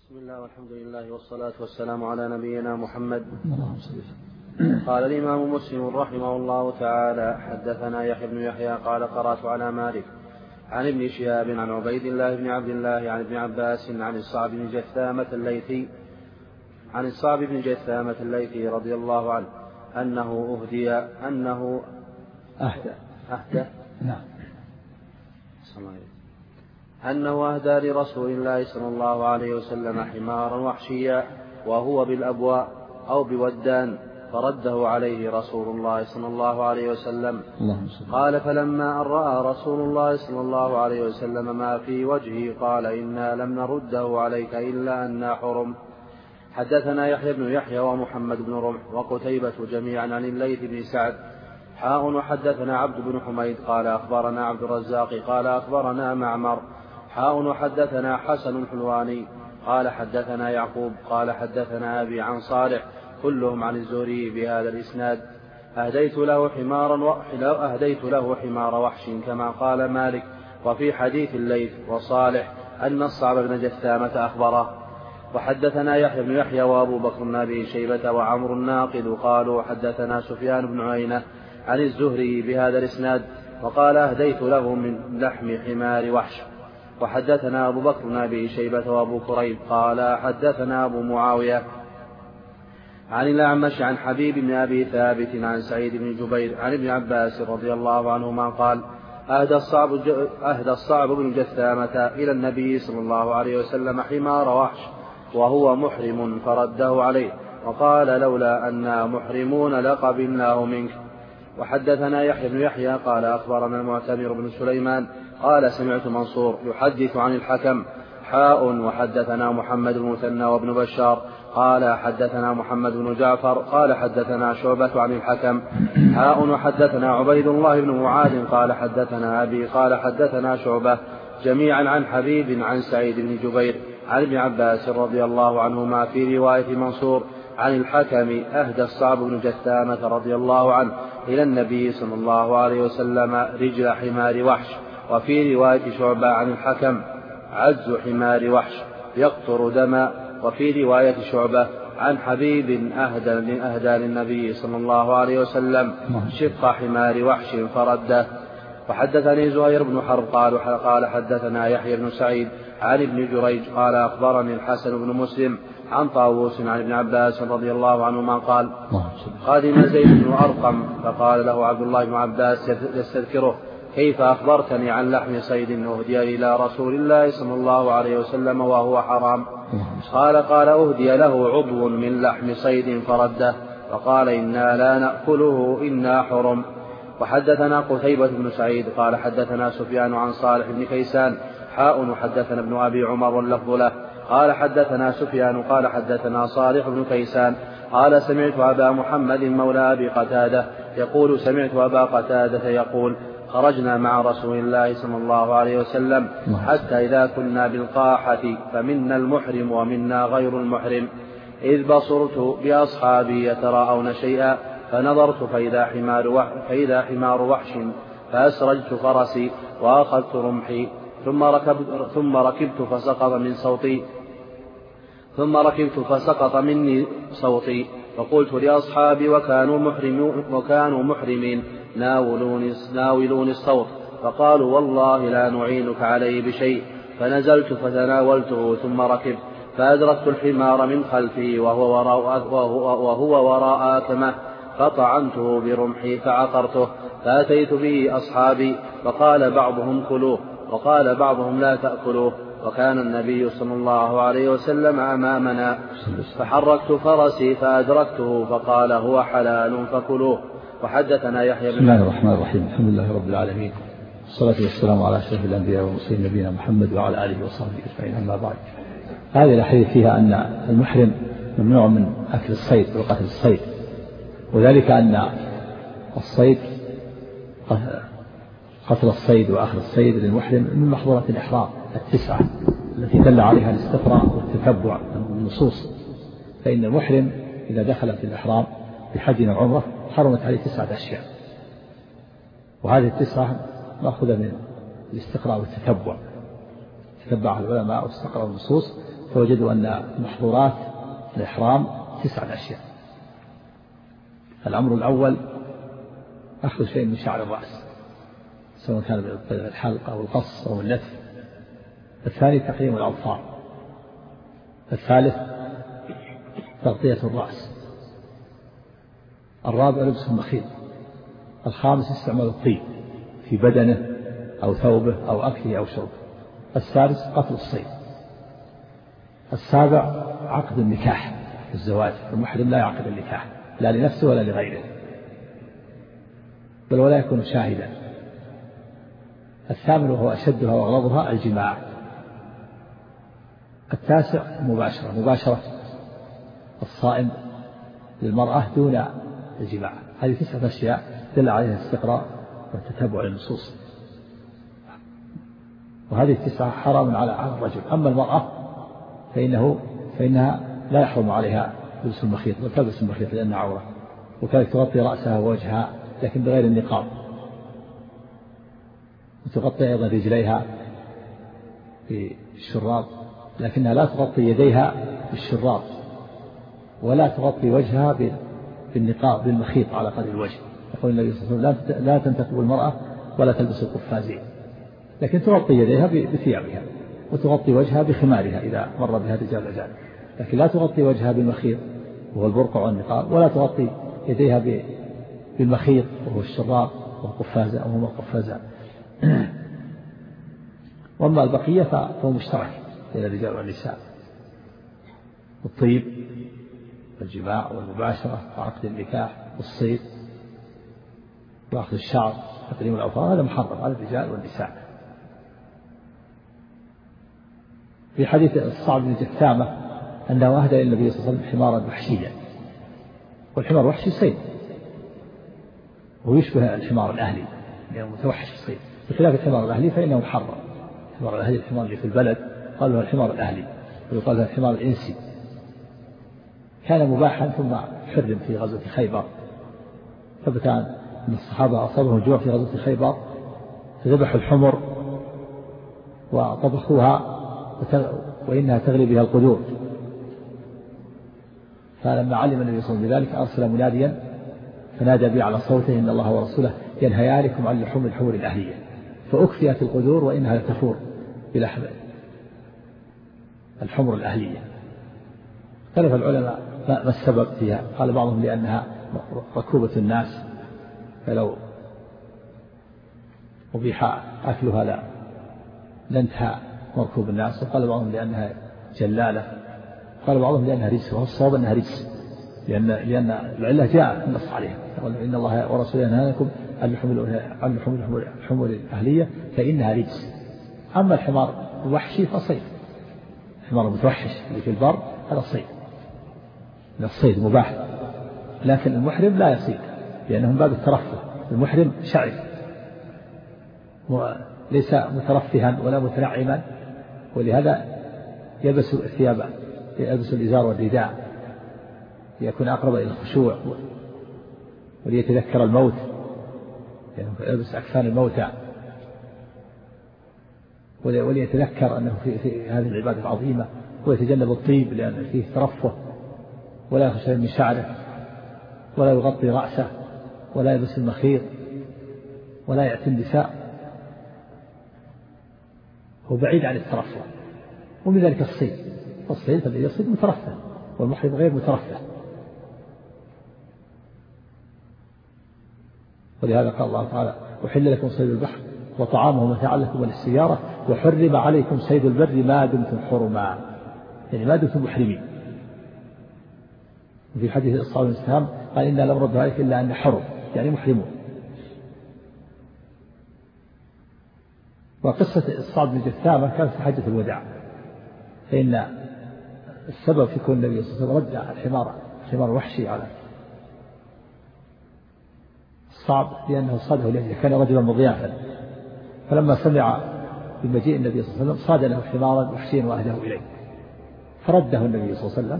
بسم الله والحمد لله والصلاة والسلام على نبينا محمد. قال الإمام مسلم رحمه الله تعالى: حدثنا يحيى بن يحيى قال قرأت على مالك عن ابن شهاب عن عبيد الله بن عبد الله عن ابن عباس عن الصعب بن جثامة الليثي رضي الله عنه أنه أهدى لرسول الله صلى الله عليه وسلم حمارا وحشيا وهو بالأبواء أو بودان، فرده عليه رسول الله صلى الله عليه وسلم. قال: فلما أن رأى رسول الله صلى الله عليه وسلم ما في وجهه قال: إنا لم نرده عليك إلا أننا حرم. حدثنا يحيى بن يحيى ومحمد بن رمح وقتيبة جميعا عن الليث بن سعد وحدثنا عبد بن حميد قال أخبرنا عبد الرزاق قال أخبرنا معمر وحدثنا حسن الحلواني قال حدثنا يعقوب قال حدثنا أبي عن صالح كلهم عن الزهري بهذا الإسناد. أهديت له حمار وحش كما قال مالك. وفي حديث الليث وصالح أن الصعب بن جثامة أخبره. وحدثنا يحيى بن يحيى وأبو بكر بن أبي شيبة وعمر الناقد قالوا حدثنا سفيان بن عيينة عن الزهري بهذا الإسناد وقال: أهديت له من لحم حمار وحش. وحدثنا أبو بكر بن أبي شيبة وأبو كريب قال حدثنا أبو معاوية عن الأعمش عن حبيب بن أبي ثابت عن سعيد بن جبير عن ابن عباس رضي الله عنهما قال: أهدى الصعب بن جثامة إلى النبي صلى الله عليه وسلم حمار وحش وهو محرم فرده عليه وقال: لولا أننا محرمون لقبلناه منك. وحدثنا يحيى بن يحيى قال أخبرنا المعتمر بن سليمان قال سمعت منصور يحدث عن الحكم وحدثنا محمد بن مثنى وابن بشار قال حدثنا محمد بن جعفر قال حدثنا شعبة عن الحكم وحدثنا عبيد الله بن معاذ قال حدثنا أبي قال حدثنا شعبة جميعا عن حبيب عن سعيد بن جبير عن ابن عباس رضي الله عنهما في رواية منصور عن الحكم: أهدى الصعب بن جثامة رضي الله عنه إلى النبي صلى الله عليه وسلم رجل حمار وحش. وفي رواية شعبة عن الحكم: عز حمار وحش يقطر دما. وفي رواية شعبة عن حبيب: أهدى للنبي صلى الله عليه وسلم شق حمار وحش فرده. وحدثني زهير بن حرب قال حدثنا يحيى بن سعيد عن ابن جريج قال أخبرني الحسن بن مسلم عن طاووس عن ابن عباس رضي الله عنهما قال: قادم زيد بن أرقم فقال له عبد الله بن عباس يستذكره: كيف أخبرتني عن لحم صيد أهدي إلى رسول الله صلى الله عليه وسلم وهو حرام؟ قال: أهدي له عضو من لحم صيد فرده فقال: إنا لا نأكله إنا حرم. وحدثنا قتيبة بن سعيد قال حدثنا سفيان عن صالح بن كيسان وحدثنا ابن أبي عمر واللفظ له قال حدثنا سفيان قال حدثنا صالح بن كيسان قال: سمعت أبا محمد مولى أبي قتادة يقول: سمعت أبا قتادة يقول: خرجنا مع رسول الله صلى الله عليه وسلم حتى إذا كنا بالقاحة فمنا المحرم ومنا غير المحرم، إذ بصرت بأصحابي يتراءون شيئا فنظرت فإذا حمار وحش فأسرجت فرسي وأخذت رمحي ثم ركبت فسقط مني صوتي فقلت لأصحابي وكانوا محرمين ناولوني الصوت فقالوا: والله لا نعينك عليه بشيء. فنزلت فتناولته ثم ركبت فأدركت الحمار من خلفي وهو وراء آكمه فطعنته برمحي فعقرته فأتيت به أصحابي فقال بعضهم: كلوه وقال بعضهم: لا تأكلوه. وكان النبي صلى الله عليه وسلم أمامنا فحركت فرسي فأدركته فقال: هو حلال فكلوه. وحدثنا يحيى بن بسم الله الرحمن الرحيم. الحمد لله رب العالمين، والصلاة والسلام على أشرف الأنبياء والمرسلين نبينا محمد وعلى آله وصحبه أجمعين. أما بعد، هذه الأحاديث فيها أن المحرم ممنوع من أكل الصيد وقتل الصيد، وذلك أن الصيد قتل الصيد وأخذ الصيد للمحرم من محظورات الإحرام 9 التي دل عليها الاستقراء والتتبع من النصوص. فإن المحرم إذا دخل في الإحرام بحج أو عمرة حرمت عليه 9 أشياء، وهذه 9 مأخوذة من الاستقراء والتتبع. تتبع العلماء واستقرأوا النصوص فوجدوا أن محظورات الإحرام 9 أشياء. الأمر الأول أخذ شيء من شعر الرأس سواء كان بالحلق أو القص أو النتف. الثاني تقليم الأظفار. الثالث تغطية الرأس. الرابع لبس المخيط. الخامس استعمال الطيب في بدنه أو ثوبه أو أكله أو شربه. السادس قتل الصيد. السابع عقد النكاح الزواج. المحرم لا يعقد النكاح لا لنفسه ولا لغيره بل ولا يكون شاهدا. الثامن وهو أشدها وأغلظها الجماع. التاسع مباشرة الصائم للمرأة دون الجماع. هذه 9 أشياء دل عليها الاستقراء والتتبع للنصوص، وهذه 9 حرام على الرجل. أما المرأة فإنها لا يحرم عليها لبس المخيط بل تلبس المخيط لأنها عورة، وكذلك تغطي رأسها ووجهها لكن بغير النقاب، وتغطي أيضا رجليها بالشراب لكنها لا تغطي يديها بالشراب، ولا تغطي وجهها بالنقاب بالمخيط على قدر الوجه. يقول النبي صلى الله عليه وسلم لا تنتقب المرأة ولا تلبس القفازين، لكن تغطي يديها بثيابها وتغطي وجهها بخمارها إذا مر بها رجال أجانب، لكن لا تغطي وجهها بالمخيط وهو البرقع والنقاب، ولا تغطي يديها بالمخيط وهو الشراب والقفازة أو هما القفازان. وأما البقية فهو مشترك بين الرجال والنساء: الطيب والجماع والمباشرة وعقد النكاح والصيد وأخذ الشعر وتقليم الأظفار، هذا محرم على الرجال والنساء. في حديث الصعب بن جثامة أنه أهدى النبي صلى الله عليه وسلم حمارا وحشيا، والحمار وحشي صيد ويشبه الحمار الأهلي لأنه متوحش في الصيد، بخلاف الحمار الأهلي فإنه محرم. الحمار الأهلي الحمار اللي في البلد قال له الحمار الأهلي ويقال له الحمار الإنسي، كان مباحا ثم حرم في غزوة خيبر. ثبت أن الصحابة أصابهم الجوع في غزوة خيبر فذبحوا الحمر وطبخوها وإنها تغلي بها القدور، فلما علم النبي صلى الله عليه وسلم بذلك أرسل مناديا فنادى به على صوته: إن الله ورسوله ينهيانكم عن لحوم الحمر الأهلية، فأكفئت القدور وإنها لتفور بلحم الحمر الأهلية. اختلف العلماء ما السبب فيها، قال بعضهم لأنها ركوبة الناس فلو أبيح أكلها لانتهى مركوب الناس، وقال بعضهم لأنها جلالة، قال بعضهم لأنها رجس، والصواب أنها رجس لأن العلة جاء النص عليها: إن الله ورسوله ينهاكم عن لحوم الحمر الأهلية فإنها رجس. أما الحمار الوحشي فصيد، الحمار المتوحش اللي في البر هذا صيد، من الصيد مباح، لكن المحرم لا يصيد لأنه من باب الترفه. المحرم شعر وليس مترفها ولا متنعما، ولهذا يلبس الثياب، يلبس الإزار والرداء ليكون أقرب إلى الخشوع وليتذكر الموت، يعني يلبس أكفان الموتى وليتذكر أنه في هذه العبادة العظيمة، ويتجنب الطيب لأن فيه ترفه، ولا يخشى من شعره، ولا يغطي رأسه، ولا يلبس المخيط، ولا يأتي النساء، هو بعيد عن الترفه. ومن ذلك الصيد فالذي يصيد مترفه والمحرم غير مترفه، ولهذا قال الله تعالى: أحل لكم صيد البحر وطعامه متاعا لكم وللسيارة وحرم عليكم صيد البر ما دمتم حرما، يعني ما دمتم محرمين. وفي حديث الصحابة الإسلام قال: إنا لم نرد عليك إلا أن حرم، يعني محرمون. وقصة الصعب بن جثامة كانت في حجة الوداع، فإن السبب في كون النبي صلى الله عليه وسلم رد الحمار الوحشي على الصعب لأنه صاده لأجله، كان رجلا مضيافا، فلما سمع بمجيء النبي صلى الله عليه وسلم صاد له حمارا وحشيا وأهده إليه، فرده النبي صلى الله عليه وسلم،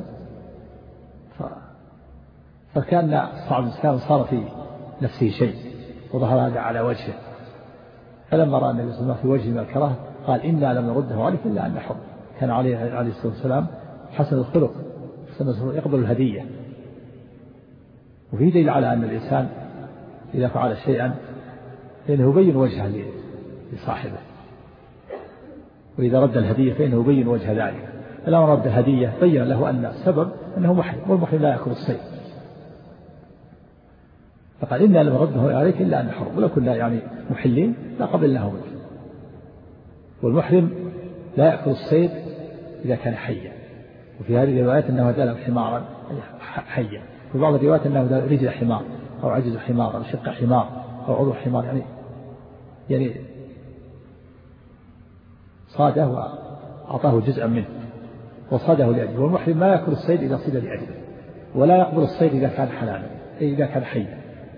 فكان الصعب الإسلام صار في نفسه شيء وظهر هذا على وجهه، فلما رأى النبي صلى الله عليه وسلم في وجهه ما كره قال: إنا لم نرده عليك إلا أن حر، كان عليه الصلاة والسلام حسن الخلق، يقبل الهدية. وفيه دليل على أن الإنسان إذا فعل شيئا فإنه يبين وجهه لصاحبه، وإذا رد الهدية فإنه يبين وجه ذلك. فلما رد الهدية بين له أن السبب أنه محرم، والمحرم لا يأكل الصيد، فقال إنا لم رده عليك إلا أن حرم، ولو كنا يعني محلين لا قبلناه منك. والمحرم لا يأكل الصيد إذا كان حيا، وفي هذه الروايات أنه دلم حمارا حيا، في بعض الروايات أنه رجل حمار أو عجز حمار أو شق حمار أو عضو حمار، يعني صاده وأعطاه جزءا منه وصاده لأجله. والمحرم ما يأكل الصيد إذا صيد لأجله، ولا يقبل الصيد إذا كان حلالا، أي إذا كان حيا.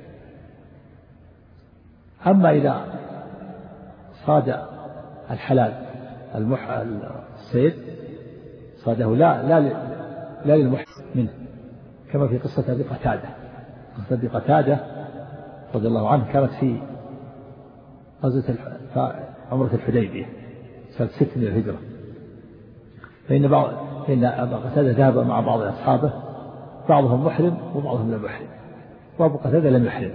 أما إذا صاد الحلال الصيد صاده لا للمحرم منه، كما في قصة أبي قتادة. قصة أبي قتادة رضي الله عنه كانت في غزوة عمرة الحديبية سنة 6 من الهجرة، فإن أبا قتادة ذهب مع بعض أصحابه، بعضهم محرم وبعضهم لم يحرم، وأبو قتادة لم يحرم.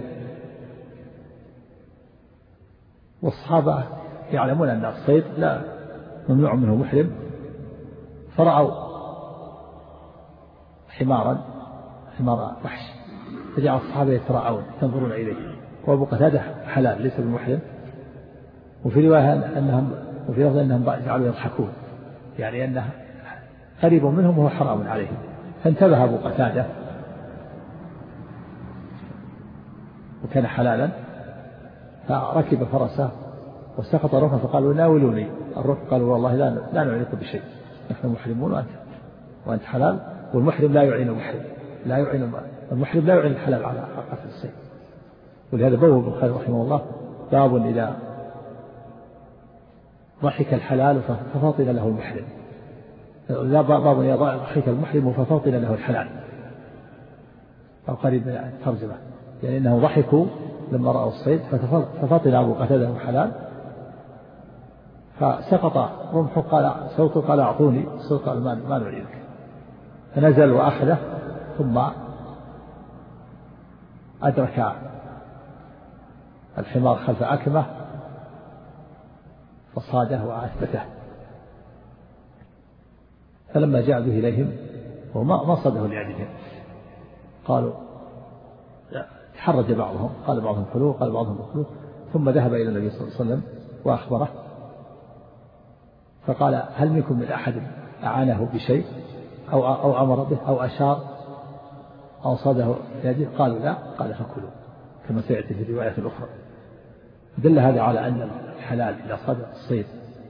والصحابة يعلمون أن الصيد لا ممنوع منه محرم، فرأوا حمار وحش، فجعل الصحابة يتراءون ينظرون إليه، وأبو قتادة حلال ليس بمحرم. وفي رواية وفي لفظ أنهم جعلوا يضحكون، يعني أنه قريب منهم وهو حرام عليهم. فانتبه أبو قتادة وكان حلالا، فركب فرسه وسقط ركبه، فقالوا ناولوني الركب، قالوا والله لا نعينك بشيء، نحن محرمون وأنت حلال. والمحرم لا يعين المحرم لا يعين الحلال على قتل الصيد. ولهذا بوب البخاري رحمه الله باب إذا ضحك الحلال ففاطن له المحرم، باب إذا ضحك المحرم ففاطن له الحلال، أو قريب من الترجمة، يعني أنه ضحكوا لما رأوا الصيد ففاطن أبو قتادة الحلال، فسقط رمحه، قال صوته، قال أعطوني الصوت، قال ما نريدك، فنزل وأخذه، ثم أدرك الحمار خلف أكمة فصاده وأثبته. فلما جاء به إليهم وما صاده لأجلهم، قالوا تحرج بعضهم، قال بعضهم خلوه، قال بعضهم خلوه. ثم ذهب إلى النبي صلى الله عليه وسلم وأخبره، فقال هل منكم من أحد أعانه بشيء أو أمر به أو أشار أو صاده لأجله؟ قالوا لا، قال فكلوا، كما سيأتي في الرواية الأخرى. دل هذا على أن الحلال إذا صاد الصيد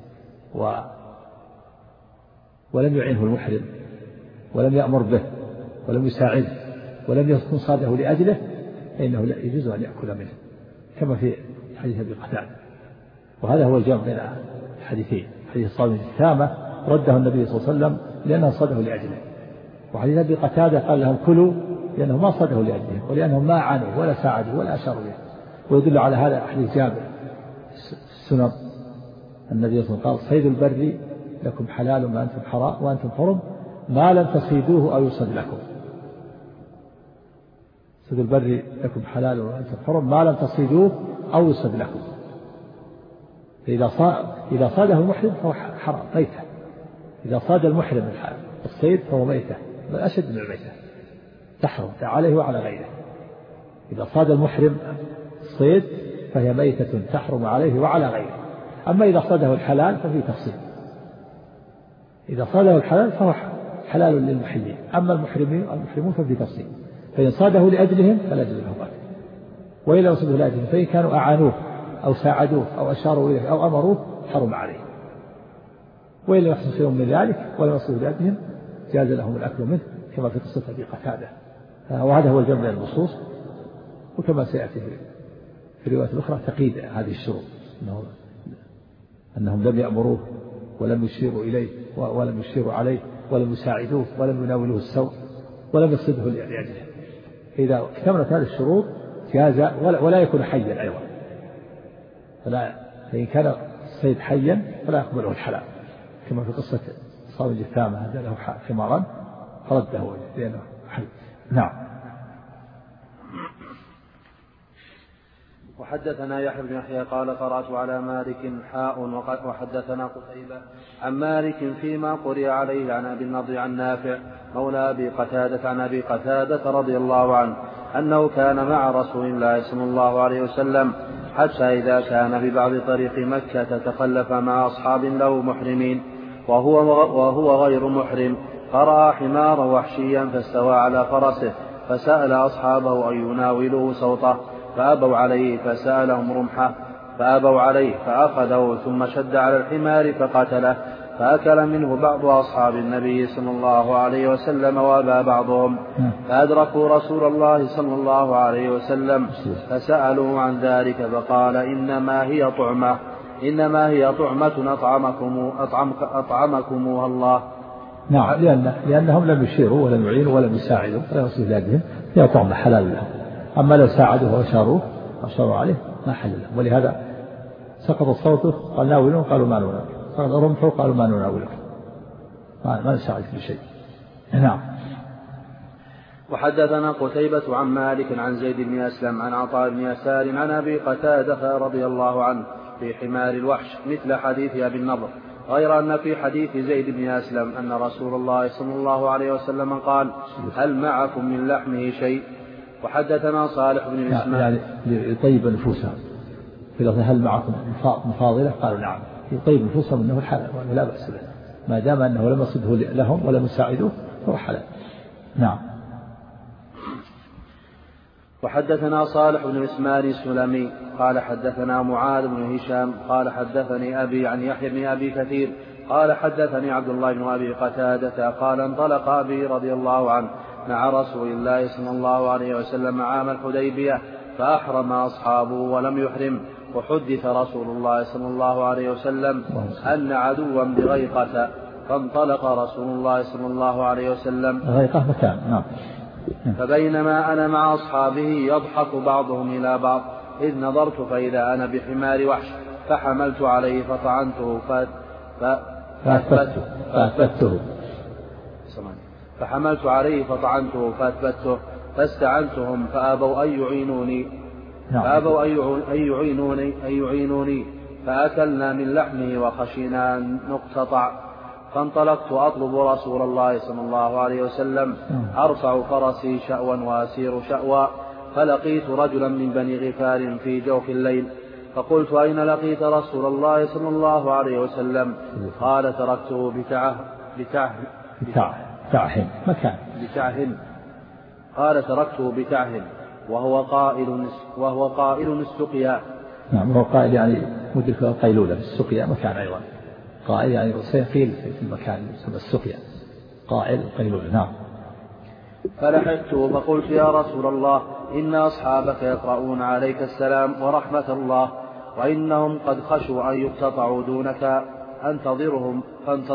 ولم يعينه المحرم ولم يأمر به ولم يساعده ولم يكن صاده لأجله، فإنه لا يجوز أن يأكل منه، كما في حديث أبي قتادة. وهذا هو الجمع بين الحديثين. حديث الصائم الثامة رده النبي صلى الله عليه وسلم لأنه صاده لأجله، وحديث أبي قتادة قال لهم كلوا لأنه ما صاده لأجله، ولأنهم ما عانوا ولا ساعدوا ولا أشاروا له. ويدل على هذا حديث جابر السنن، النبي صلى الله عليه وسلم قال صيد البر لكم حلال وأنتم حرم ما لم تصيدوه أو يصد لكم. صيد البر لكم حلال وأنتم حرم ما لم تصيدوه أو يصد لكم. إذا صاده المحرم فهو حرام ميتة، إذا صاد المحرم الصيد فهو ميتة، بل أشد من الميتة، تحرم عليه وعلى غيره. إذا صاد المحرم الصيد فهي ميتة تحرم عليه وعلى غيره. أما إذا صاده الحلال ففيه تفصيل، إذا صاده الحلال فهو حلال للمحلين، أما المحرمون ففيه تفصيل. فإن صاده لأجلهم فلا يجوز له قتل، وإن لم يصده لأجلهم فإن كانوا أعانوه أو ساعدوه أو أشاروا إليه أو أمروه حرم عليه، وإن لم يحصل شيء من ذلك ولم يصده لأجلهم جاز لهم الأكل منه، كما في قصة أبي قتادة. وهذا هو الجمع بين النصوص. وكما سيأتي في الرواية الأخرى تقييد هذه الشروط، أنهم لم يأمروه ولم يشيروا إليه ولم يشيروا عليه ولم يساعدوه ولم يناولوه السوء ولم يصده لأجله. إذا اكتملت هذه الشروط جاز، ولا يكون حيا أيضا، فإن كان الصيد حيا فلا يقبله الحلال، كما في قصة صار الجثامة هذا له حمارا فرده لأنه حي. نعم. وحدثنا يحيى بن يحيى قال قرأت على مالك وحدثنا قتيبة عن مالك فيما قرئ عليه عن أبي النضر عن نافع مولى أبي قتادة عن أبي قتادة رضي الله عنه أنه كان مع رسول الله صلى الله عليه وسلم حتى إذا كان ببعض طريق مكة تخلف مع أصحاب له محرمين وهو غير محرم، فرأى حمارا وحشيا فاستوى على فرسه فسأل أصحابه أن يناولوه سوطه فأبوا عليه، فسألهم رمحه فأبوا عليه، فأخذه ثم شد على الحمار فقتله، فأكل منه بعض أصحاب النبي صلى الله عليه وسلم وأبى بعضهم، فأدركوا رسول الله صلى الله عليه وسلم فسألوا عن ذلك فقال إنما هي طعمة أطعمكموها الله. نعم، لأنهم لم يشيروا ولم يعينوا ولم يساعدوا ولا يصل بلادهم، هي طعمة حلال لهم. أما لو ساعدوه وأشاروا عليه ما حل له. ولهذا سقط صوته قال ناولون قالوا ما نناولك، قال رمحوا قالوا ما نناولك، ما نساعد في شيء. نعم. وحدثنا قتيبة عن مالك عن زيد بن أسلم عن عطاء بن يسار عن أبي قتادة رضي الله عنه في حمار الوحش مثل حديث أبي النضر، غير أن في حديث زيد بن أسلم أن رسول الله صلى الله عليه وسلم قال هل معكم من لحمه شيء. وحدثنا صالح بن الإسماعيلي يعني يطيب نفوسهم، في لفظ هل معكم مفاضلة قالوا نعم، يطيب نفوسهم أنه حلال وأنه لا بأس به ما دام أنه لم يصده لهم ولم يساعدوه فهو حلال. نعم. وحدثنا صالح بن إسماعيل السلمي قال حدثنا معاذ بن هشام قال حدثني أبي عن يحيى بن أبي كثير قال حدثني عبد الله بن أبي قتادة قال انطلق أبي رضي الله عنه مع رسول الله صلى الله عليه وسلم عام الحديبية فأحرم أصحابه ولم يحرم، وحدث رسول الله صلى الله عليه وسلم أن عدوا بغيقة، فانطلق رسول الله صلى الله عليه وسلم غيقة مكان. نعم. فبينما أنا مع أصحابه يضحك بعضهم إلى بعض إذ نظرت فإذا أنا بحمار وحش فحملت عليه فطعنته فحملت عليه فطعنته فأثبته فاستعنتهم فأبوا أن يعينوني فأكلنا من لحمه وخشينا أن نقتطع، فانطلقت أطلب رسول الله صلى الله عليه وسلم أرفع فرسي شأوا وأسير شأوا، فلقيت رجلا من بني غفار في جوف الليل فقلت أين لقيت رسول الله صلى الله عليه وسلم؟ قال تركته قال تركته بتعه وهو قائل السقيا. نعم، هو قائل يعني مدرك القيلولة في السقيا مكان أيضا، قائل يعني سيقيل في المكان يسمى السقيا، قائل القيلولة. نعم. فلحقته فقلت يا رسول الله إن أصحابك يقرؤون عليك السلام ورحمة الله وإنهم قد خشوا أن يقتطعوا دونك أنتظرهم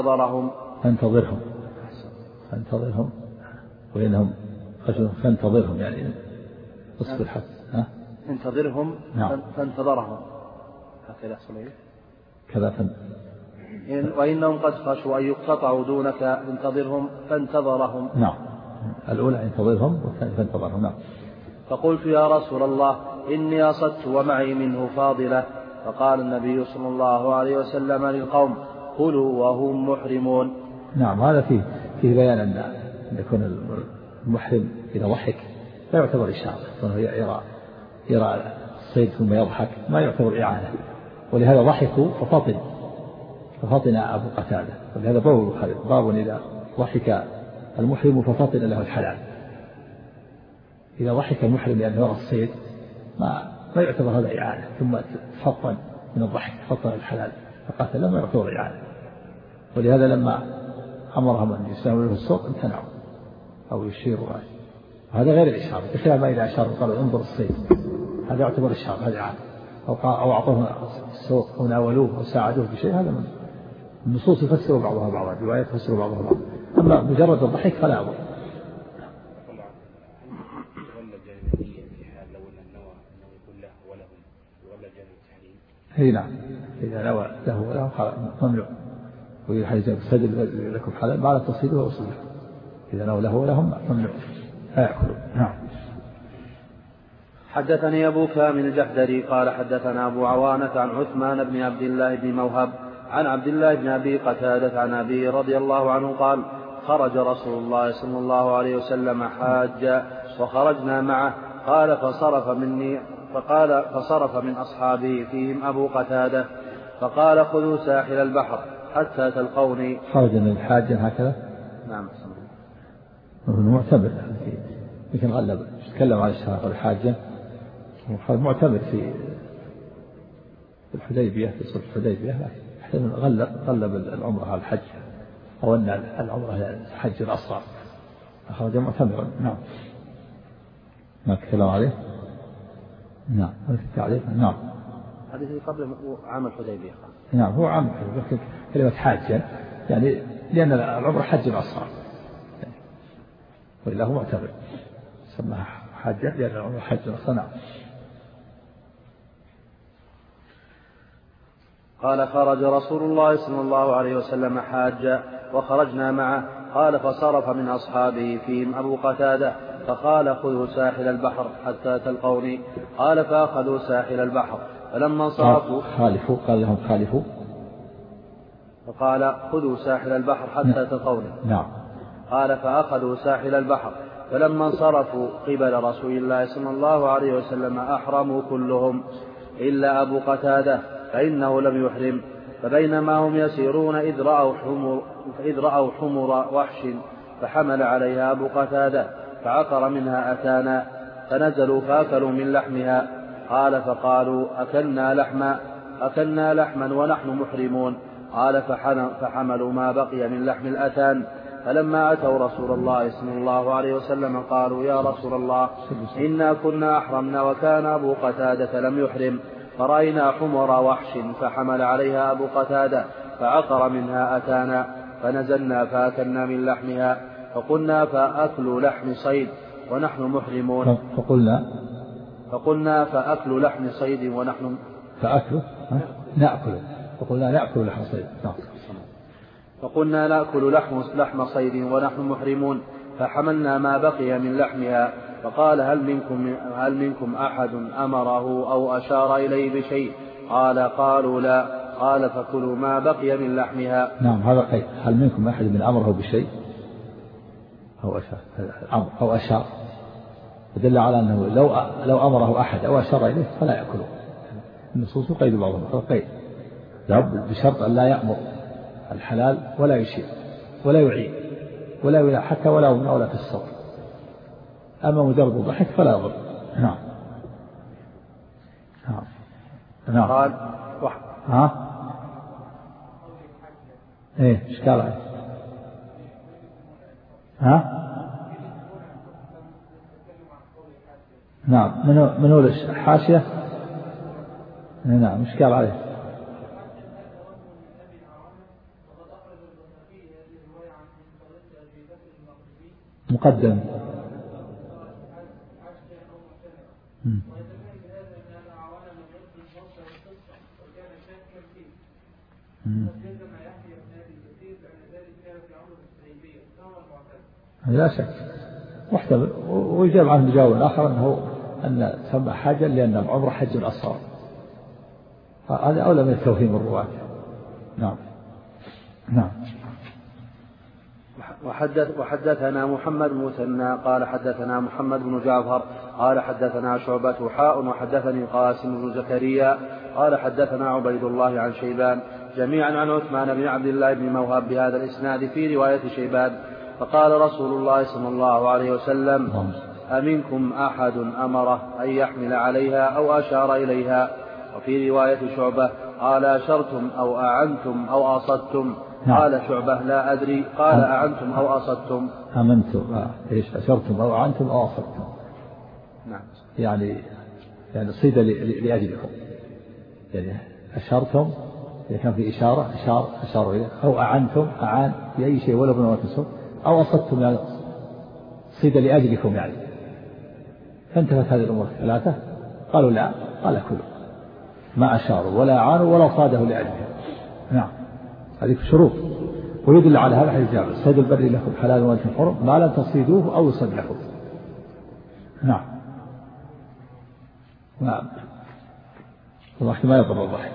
وإنهم خشوا فانتظرهم يعني اصبر حتى انتظرهم. نعم. فانتظرهم هكذا يحصل كذا وإنهم قد خشوا أن يقتطعوا دونك انتظرهم فانتظرهم. نعم، الأولى انتظرهم والثانية فانتظرهم. نعم. فقلت يا رسول الله إني أصدت ومعي منه فاضلة، فقال النبي صلى الله عليه وسلم للقوم كلوا وهم محرمون. نعم، هذا فيه بيان أن يكون المحرم إذا ضحك لا يعتبر إشارة، يرى الصيد ثم يضحك ما يعتبر إعانة، ولهذا ضحكوا ففطن أبو قتادة، ولهذا باب إذا ضحك المحرم ففطن له الحلال. إذا ضحك المحرم لأنه يرى الصيد ما يعتبر هذا إعانة، ثم تفطن من الضحك فطن الحلال فقتل ما يعتبر إعانة، ولهذا لما أمرهم أن يسلموا له السوق امتنعوا أو يشيروا عليه، هذا غير الإشارة، بخلاف ما إذا أشاروا قالوا انظر الصيد هذا يعتبر إشارة، هذا إعانة، أو أعطوه السوق أو ناولوه أو ساعدوه بشيء، هذا من النصوص يفسر بعضها بعضا، الروايات تفسر بعضها بعضا، أما مجرد الضحك فلا أمر. هي نعم، إذا نوى له وله ممنوع، ويحيز السيد لكم حلال بعد تصيده وصله إذا له ولهم يأكلوا. نعم. حدثني أبو كامل الجحدري قال حدثنا أبو عوانة عن عثمان بن عبد الله بن موهب عن عبد الله بن أبي قتادة عن أبي رضي الله عنه قال خرج رسول الله صلى الله عليه وسلم حاجا وخرجنا معه قال فصرف من أصحابه فيهم أبو قتادة فقال خذوا ساحل البحر حتى تلقوني. خرج من الحاج هكذا. نعم. معتمد لكن غلب تكلم عن الشهر الحاجة معتمد في الحديبية في صلح الحديبية غلب العمرة على الحج أو أن العمرة حج الأصغر خرج معتمرا. نعم. ما تكلم عليه. نعم. نعم. هذه قبل عام الحديبية. نعم هو عام الحديبية كلمة حاجة يعني لأن العمرة حج الأصغر وإلا هو معتمر سماها حاجة لأن العمرة حج الأصغر. قال خرج رسول الله صلى الله عليه وسلم حاجا وخرجنا معه قال فصرف من أصحابه فيهم أبو قتادة فقال خذوا ساحل البحر حتى تلقوني قال فأخذوا ساحل البحر فلما انصرفوا قال لهم خالفوا فقال خذوا ساحل البحر حتى تلقوني. نعم. قال فأخذوا ساحل البحر فلما انصرفوا قبل رسول الله صلى الله عليه وسلم أحرموا كلهم إلا أبو قتادة فإنه لم يحرم فبينما هم يسيرون إذ رأوا حمر وحش فحمل عليها أبو قتادة فعقر منها أتانا فنزلوا فأكلوا من لحمها قال فقالوا أكلنا لحما ونحن محرمون قال فحملوا ما بقي من لحم الأتان فلما أتوا رسول الله صلى الله عليه وسلم قالوا يا رسول الله إنا كنا أحرمنا وكان أبو قتادة لم يحرم فرأينا حمر وحش فحمل عليها أبو قتادة فعقر منها أتانا فنزلنا فأكلنا من لحمها فقلنا فأكل لحم صيد ونحن محرمون فقلنا فأكل لحم صيد ونحن فقلنا نأكل لحم صيد فقلنا نأكل لحم صيد ونحن محرمون فحملنا ما بقي من لحمها فقال هل منكم أحد أمره أو أشار إليه بشيء قالوا لا قال فكلوا ما بقي من لحمها. نعم هذا قيد هل منكم أحد من أمره بشيء أو أشار يدل على أنه لو أمره أحد أو أشار إليه فلا يأكله. النصوص قيد بعضهم قيد بشرط أن لا يأمر الحلال ولا يشير ولا يعيد ولا ينع حتى ولا في الصوت. أما مجرد الضحك فلا يضر. نعم. قال ايه ايش قال نعم من هو الحاشية. نعم ايش قال عليه مقدم. لا شك محتمل ويجاب عنه الجواب الآخر أن تسمى حاجة لأن العمر حج أصغر هذا أولى من توهيم الرواة. نعم. وحدثنا محمد بن مثنى قال حدثنا محمد بن جعفر قال حدثنا شعبة وحدثني القاسم بن زكريا قال حدثنا عبيد الله عن شيبان جميعا عن عثمان بن عبد الله بن موهب بهذا الإسناد في رواية شيبان فقال رسول الله صلى الله عليه وسلم أمنكم أحد أمره أن يحمل عليها أو أشار إليها. وفي رواية شعبة قال أشرتم أو أعنتم أو أصدتم قال شعبة لا أدري قال أعنتم أو أصدتم. أمنتم إيش أشرتم أو أعنتم أو أصدتم. نعم. يعني صيد لأجلكم يعني أشرتم إذا كان في أشار إليه أو أعنتم أعان في أي شيء ولا بنوات السوء أو أصدتم يعني صيد لأجلكم يعني. فانتهت هذه الأمور الثلاثة قالوا لا قال كله ما أشاروا ولا أعانوا ولا صاده لأجله. نعم. هذه شروط. ويدل على هذا حديث جابر: صيد البر لكم حلال وأنتم حرم ما لم تصيدوه أو يصد لكم. نعم. نعم. الضحك ما يضر الضحك،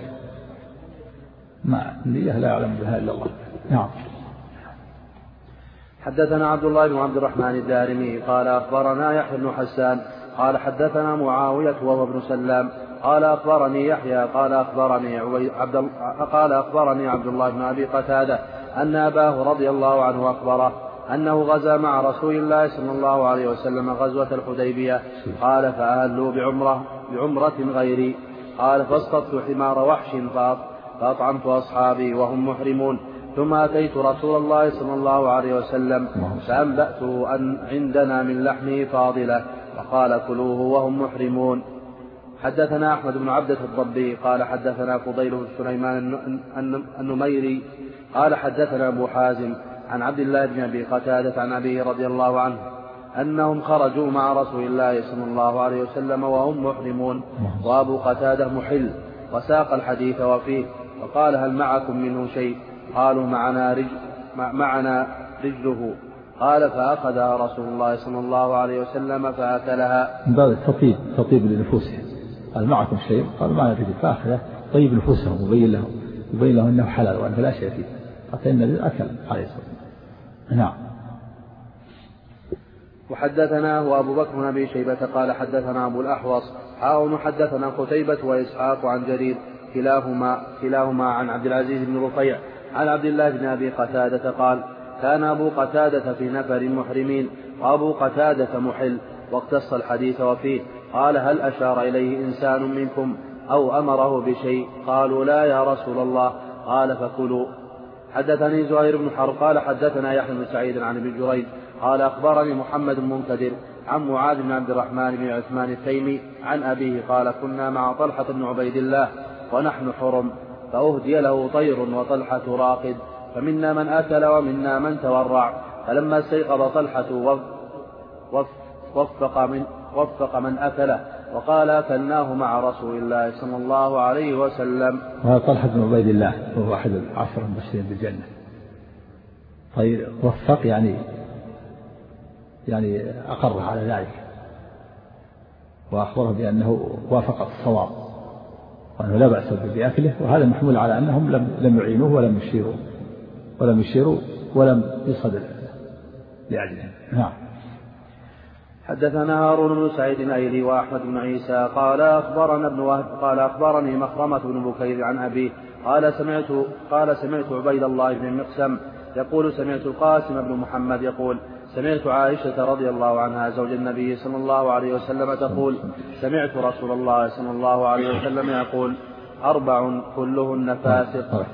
النية لا يعلم بها إلا الله. نعم. حدثنا عبد الله بن عبد الرحمن الدارمي قال أخبرنا يحيى بن حسان قال حدثنا معاوية وهو ابن سلام قال أخبرني يحيى قال أخبرني عبد الله بن أبي قتادة أن أباه رضي الله عنه أخبره أنه غزا مع رسول الله صلى الله عليه وسلم غزوة الحديبية. قال فأهلوا بعمرة غيري. قال فاصطدت حمار وحش فأطعمت أصحابي وهم محرمون، ثم أتيت رسول الله صلى الله عليه وسلم فأنبأته أن عندنا من لحمه فاضلة، فقال كلوه وهم محرمون. حدثنا أحمد بن عبدة الضبي قال حدثنا فضيل بن سليمان النميري قال حدثنا أبو حازم عن عبد الله بن أبي قتادة عن أبيه رضي الله عنه أنهم خرجوا مع رسول الله صلى الله عليه وسلم وهم محرمون وأبو قتادة محل، وساق الحديث وفيه وقال هل معكم منه شيء؟ قالوا معنا رجله. قال فأخذها رسول الله صلى الله عليه وسلم فأكلها. من باب التطيب لنفوسهم. قال معكم شيء؟ قالوا معنا رجل، فأخذه طيب نفوسهم وبين لهم أنه حلال وأنه لا شيء فيه، حتى إن الأكل عليه الصلاة والسلام. نعم. وحدثناه أبو بكر بن أبي شيبة قال حدثنا أبو الأحوص حدثنا قتيبة وإسحاق عن جرير كلاهما عن عبد العزيز بن رفيع عن عبد الله بن أبي قتادة قال كان أبو قتادة في نفر محرمين وأبو قتادة محل، واقتص الحديث وفيه قال هل أشار إليه إنسان منكم أو أمره بشيء؟ قالوا لا يا رسول الله. قال فكلوا. حدثني زهير بن حرب قال حدثنا يحيى بن سعيد عن ابن جريج قال أخبرني محمد بن منكدر عن معاذ بن عبد الرحمن بن عثمان التيمي عن أبيه قال كنا مع طلحة بن عبيد الله ونحن حرم، فأهدي له طير وطلحة راقد، فمنا من أكل ومنا من تورع، فلما استيقظ طلحة وفق من أكله وقال أكلناه مع رسول الله صلى الله عليه وسلم. وهذا طلحة بن عبيد الله وهو أحد العشر المبشرين بالجنة. طيب وفق يعني أقر على ذلك وأخبره بأنه وافق الصواب وأنه لا بأس بأكله، وهذا محمول على أنهم لم يعينوه ولم يشيروا ولم يصد لأجله. نعم. حدثنا هارون بن سعيد الأيلي وأحمد بن عيسى قال أخبرنا ابن وهب قال أخبرني مخرمة بن بكير عن أبيه قال سمعت عبيد الله بن مقسم يقول سمعت القاسم بن محمد يقول سمعت عائشة رضي الله عنها زوج النبي صلى الله عليه وسلم تقول سمعت رسول الله صلى الله عليه وسلم يقول 4 كلهن فاسق.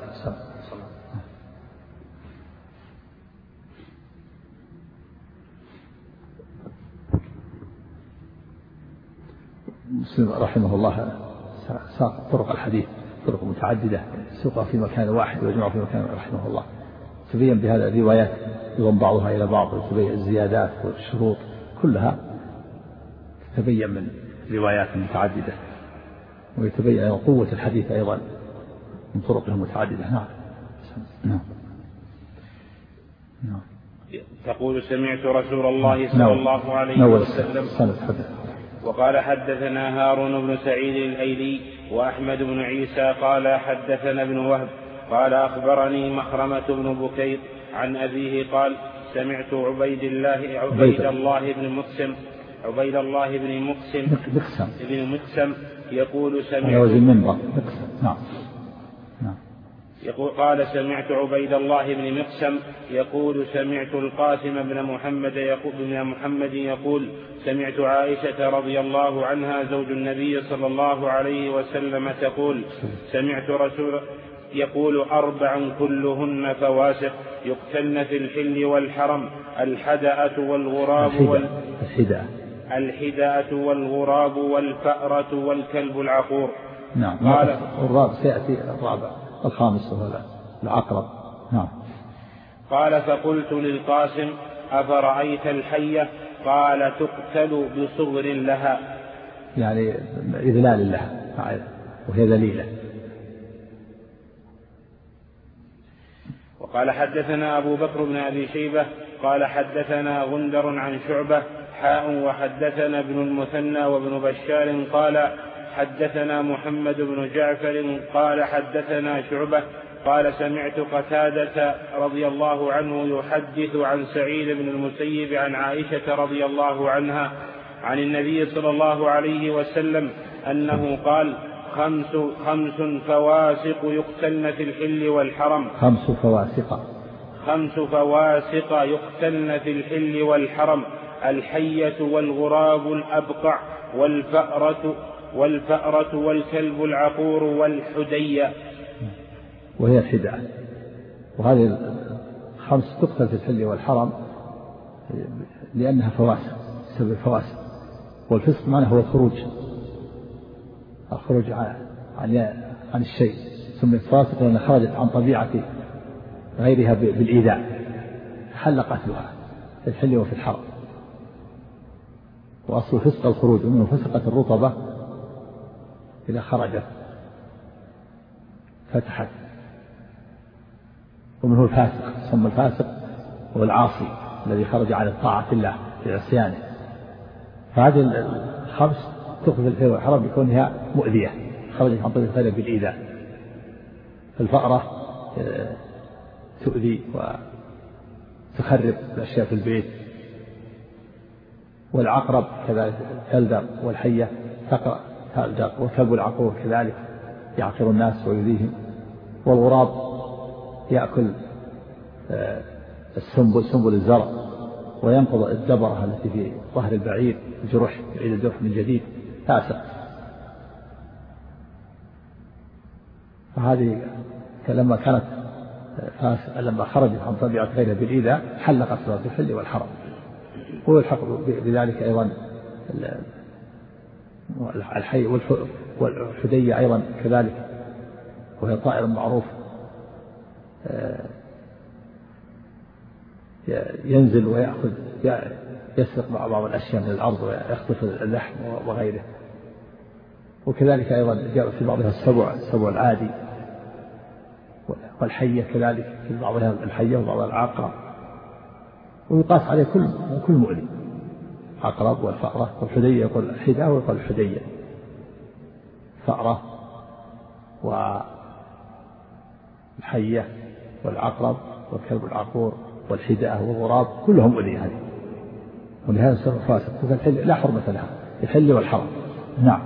مسلم رحمه الله ساق طرق الحديث طرق متعددة سوقها في مكان واحد ويجمع في مكان رحمه الله، تبين بهذا الروايات يضم بعضها إلى بعض وتبين الزيادات والشروط كلها تبين من روايات متعددة، ويتبين قوة الحديث أيضا من طرقه المتعددة. نعم. تقول سمعت رسول الله صلى الله عليه وسلم. وقال حدثنا هارون بن سعيد الأيلي وأحمد بن عيسى قال حدثنا ابن وهب قال أخبرني مخرمة بن بكير عن أبيه قال سمعت عبيد الله بن مقسم يقول قال سمعت عبيد الله بن مقسم يقول سمعت القاسم بن محمد يقول سمعت عائشة رضي الله عنها زوج النبي صلى الله عليه وسلم تقول سمعت رسول يقول 4 كلهن فواسق يقتلن في الحل والحرم الحدأة والغراب والفأرة والكلب العقور. نعم. قال الرابع سيأتي الرابع الخامس وهذا العقرب. نعم. قال فقلت للقاسم أفرأيت الحية؟ قال تقتل بصغر لها يعني إذلال لها وهي ذليلة. وقال حدثنا أبو بكر بن أبي شيبة قال حدثنا غندر عن شعبة وحدثنا ابن المثنى وابن بشار قال حدثنا محمد بن جعفر قال حدثنا شعبة قال سمعت قتادة رضي الله عنه يحدث عن سعيد بن المسيب عن عائشة رضي الله عنها عن النبي صلى الله عليه وسلم أنه قال خمس فواسق يقتلن في الحل والحرم. خمس فواسق يقتلن في الحل والحرم: الحية والغراب الأبقع والفأرة والكلب العقور والحدية. وهي الحدعة. وهذه الخمس تقتل في الحل والحرم لأنها فواسق، سبب فواسق. والفسق معناه هو الخروج عن الشيء، ثم فاسق لأنها خرجت عن طبيعة غيرها بالإيذاء، حل قتلها في الحل وفي الحرم. وأصل فسق الخروج، ومنه فسقة الرطبة إذا خرجت فتحت، ومنه الفاسق. ثم الفاسق هو العاصي الذي خرج عن طاعة الله في عصيانه. فهذه الخمس تقتل في الحل والحرم بكونها مؤذية، خرجت عن طريق الخير بالإيذاء. الفأرة تؤذي وتخرب الأشياء في البيت، والعقرب كذلك تلدغ، والحية تلدغ، والكلب العقور كذلك يعقر الناس ويؤذيهم، والغراب يأكل سنبل الزرع وينقض الدبرة التي في ظهر البعير، الجرح يعيد الجرح من جديد، فاسق. فهذه لما خرجت عن طبيعة غيرها بالإيذاء حل قتلها في الحل والحرم. ويلحق بذلك أيضا الحي والحدية أيضا كذلك، وهي طائر معروف ينزل ويأخذ يسرق بعض الأشياء من الأرض ويخطف اللحم وغيره. وكذلك أيضا جاء في بعضها السبع العادي، والحية كذلك في بعضها الحية وبعضها العقرب. ويقاس عليه كل مؤذي، عقرب والفأرة والحدية، يقول الحداء ويقول الحدية. فأرة والحية والعقرب والكلب العقور والحداء والغراب كلهم مؤذي هذه، ولهذا سبب فاسق لا حرمة لها الحل والحرم. نعم.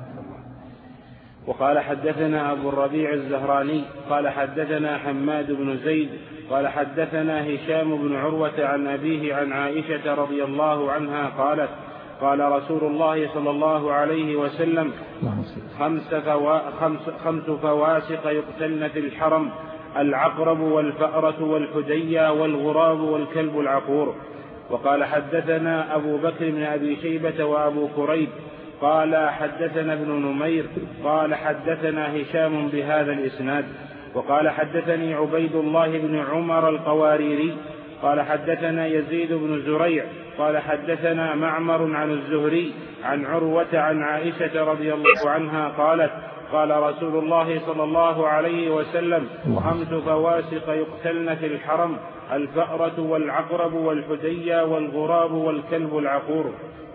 وقال حدثنا أبو الربيع الزهراني قال حدثنا حماد بن زيد قال حدثنا هشام بن عروة عن أبيه عن عائشة رضي الله عنها قالت: قال رسول الله صلى الله عليه وسلم: خمس فواسق يقتلن في الحرم: العقرب والفأرة والحدية والغراب والكلب العقور. وقال حدثنا أبو بكر بن أبي شيبة وأبو كريب قال حدثنا ابن نمير قال حدثنا هشام بهذا الإسناد. وقال حدثني عبيد الله بن عمر القواريري قال حدثنا يزيد بن زريع قال حدثنا معمر عن الزهري عن عروة عن عائشة رضي الله عنها قالت: قال رسول الله صلى الله عليه وسلم: 5 فواسق يقتلن في الحرم: الفأرة والعقرب والحدية والغراب والكلب العقور.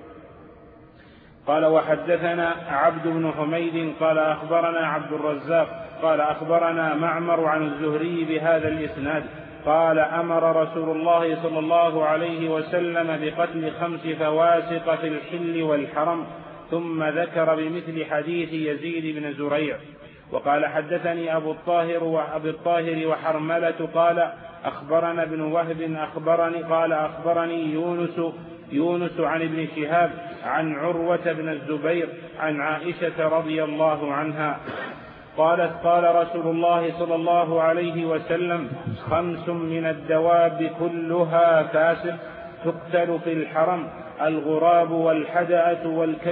قال وحدثنا عبد بن حميد قال أخبرنا عبد الرزاق قال أخبرنا معمر عن الزهري بهذا الإسناد قال: أمر رسول الله صلى الله عليه وسلم بقتل 5 فواسق في الحل والحرم، ثم ذكر بمثل حديث يزيد بن زريع. وقال حدثني أبو الطاهر وحرملة قال أخبرنا ابن وهب أخبرني يونس عن ابن شهاب عن عروة بن الزبير عن عائشة رضي الله عنها قالت: قال رسول الله صلى الله عليه وسلم: 5 من الدواب كلها فاسق تقتل في الحرم: الغراب والحدأة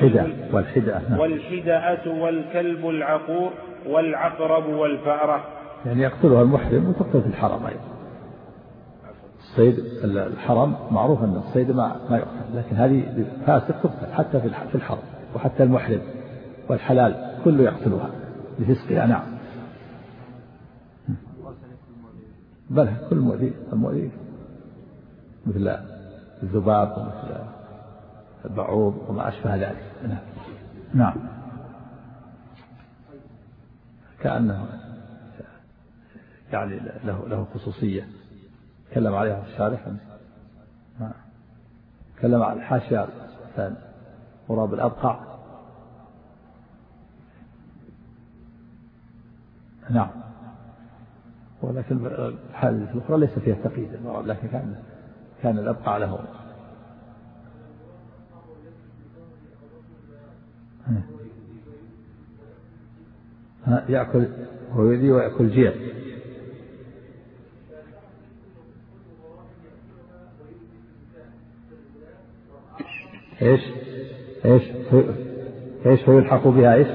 والكلب العقور والعقرب والفأرة. يعني يقتلها المحرم وتقتل في الحرم أيضا. الصيد الحرم معروف أن الصيد ما يقتل، لكن هذه فاسق تقتل حتى في الحرم، وحتى المحرم والحلال كله يقتلها بفسقها. نعم. بل كل مؤذي مثل الذباب ومثل البعوض وما أشبه ذلك. نعم. كأنه يعني له خصوصية تكلم عليها الشارح. تكلم عن الحاشية غراب الأبقع. نعم. ولكن الحالة الأخرى ليس فيها تقييد، لكن كان الأبقع له يأكل ويؤذي ويأكل جيع. ايش ويلحق بها ايش؟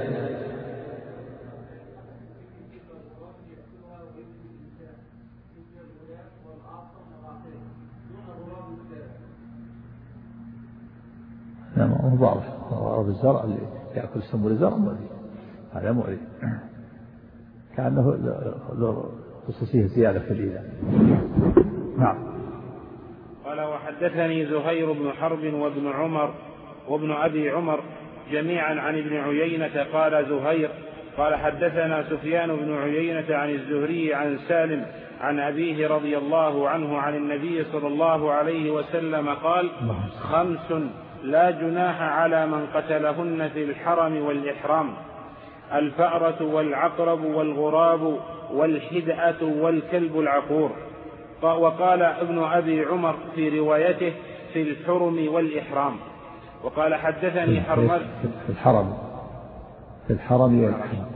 نعم هو واضح. غراب الزرع اللي يأكل سنبل الزرع مؤذي، هذا مؤذي، كأنه له خصوصية زيادة في الإيذاء. نعم. قال وحدثني زهير بن حرب وابن عمر وابن أبي عمر جميعا عن ابن عيينة. قال زهير قال حدثنا سفيان بن عيينة عن الزهري عن سالم عن أبيه رضي الله عنه عن النبي صلى الله عليه وسلم قال: 5 لا جناح على من قتلهن في الحرم والإحرام: الفأرة والعقرب والغراب والحدأة والكلب العقور. وقال ابن أبي عمر في روايته: في الحرم والإحرام. وقال حدثني حرمل في الحرم والإحرام.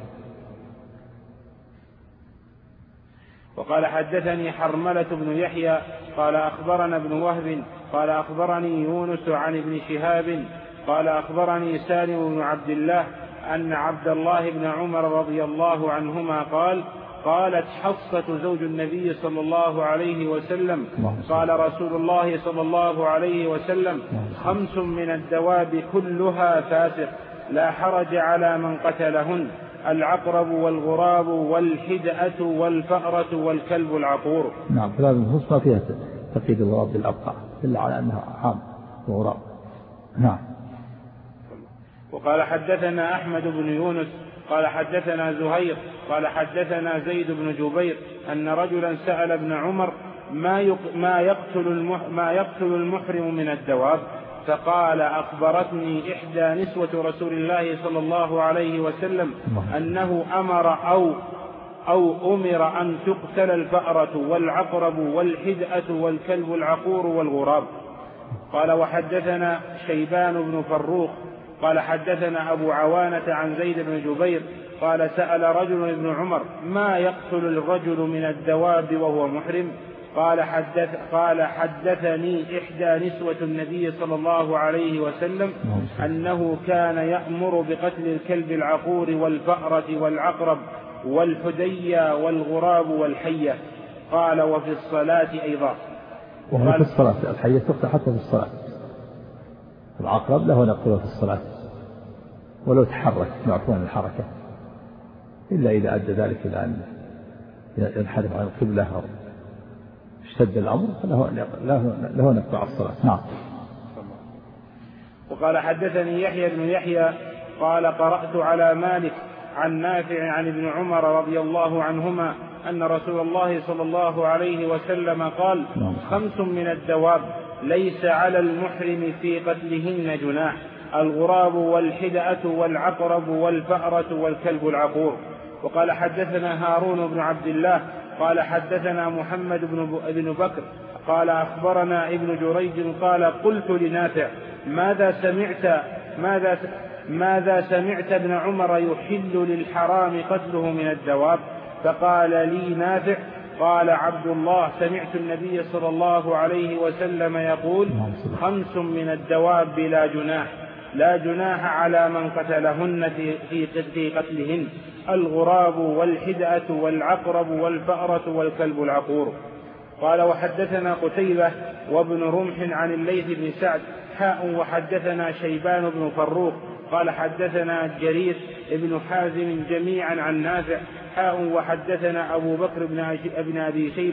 وقال حدثني حرملة بن يحيى قال أخبرنا ابن وهب قال أخبرني يونس عن ابن شهاب قال أخبرني سالم بن عبد الله أن عبد الله بن عمر رضي الله عنهما قالت حفصة زوج النبي صلى الله عليه وسلم: قال رسول الله صلى الله عليه وسلم: 5 من الدواب كلها فاسق لا حرج على من قتلهن: العقرب والغراب والحدأة والفأرة والكلب العقور. نعم. فهذه النصوص ما فيها تقييد الغراب بالأبقع إلا على أنها عام وغراب. نعم. وقال حدثنا أحمد بن يونس قال حدثنا زهير قال حدثنا زيد بن جبير أن رجلا سأل ابن عمر: ما يقتل المحرم من الدواب؟ فقال: أخبرتني إحدى نسوة رسول الله صلى الله عليه وسلم أنه أمر أن تقتل الفأرة والعقرب والحدأة والكلب العقور والغراب. قال وحدثنا شيبان بن فروخ قال حدثنا أبو عوانة عن زيد بن جبير قال: سأل رجل ابن عمر: ما يقتل الرجل من الدواب وهو محرم؟ قال حدثني إحدى نسوة النبي صلى الله عليه وسلم أنه كان يأمر بقتل الكلب العقور والفأرة والعقرب والحدية والغراب والحية. قال: وفي الصلاة أيضا. وفي الصلاة الحية تقتل حتى في الصلاة. العقرب له نقتله في الصلاة ولو تحرك معفون الحركة، إلا إذا أدى ذلك إلى أن ينحرف عن القبلة أو اشتد الأمر فله نقطع الصلاة. نعم. وقال حدثني يحيى بن يحيى قال: قرأت على مالك عن نافع عن ابن عمر رضي الله عنهما أن رسول الله صلى الله عليه وسلم قال: 5 من الدواب ليس على المحرم في قتلهن جناح: الغراب والحدأة والعقرب والفأرة والكلب العقور. وقال حدثنا هارون بن عبد الله قال حدثنا محمد بن بكر قال أخبرنا ابن جريج قال: قلت لنافع: ماذا سمعت ابن عمر يحل للحرام قتله من الدواب؟ فقال لي نافع: قال عبد الله: سمعت النبي صلى الله عليه وسلم يقول: 5 من الدواب لا جناح على من قتلهن في قتلهن: الغراب والحدأة والعقرب والفأرة والكلب العقور. قال وحدثنا قتيبة وابن رمح عن الليث بن سعد وحدثنا شيبان بن فروخ قال حدثنا جرير بن حازم جميعا عن نافع وحدثنا أبو بكر بن أبي شيبة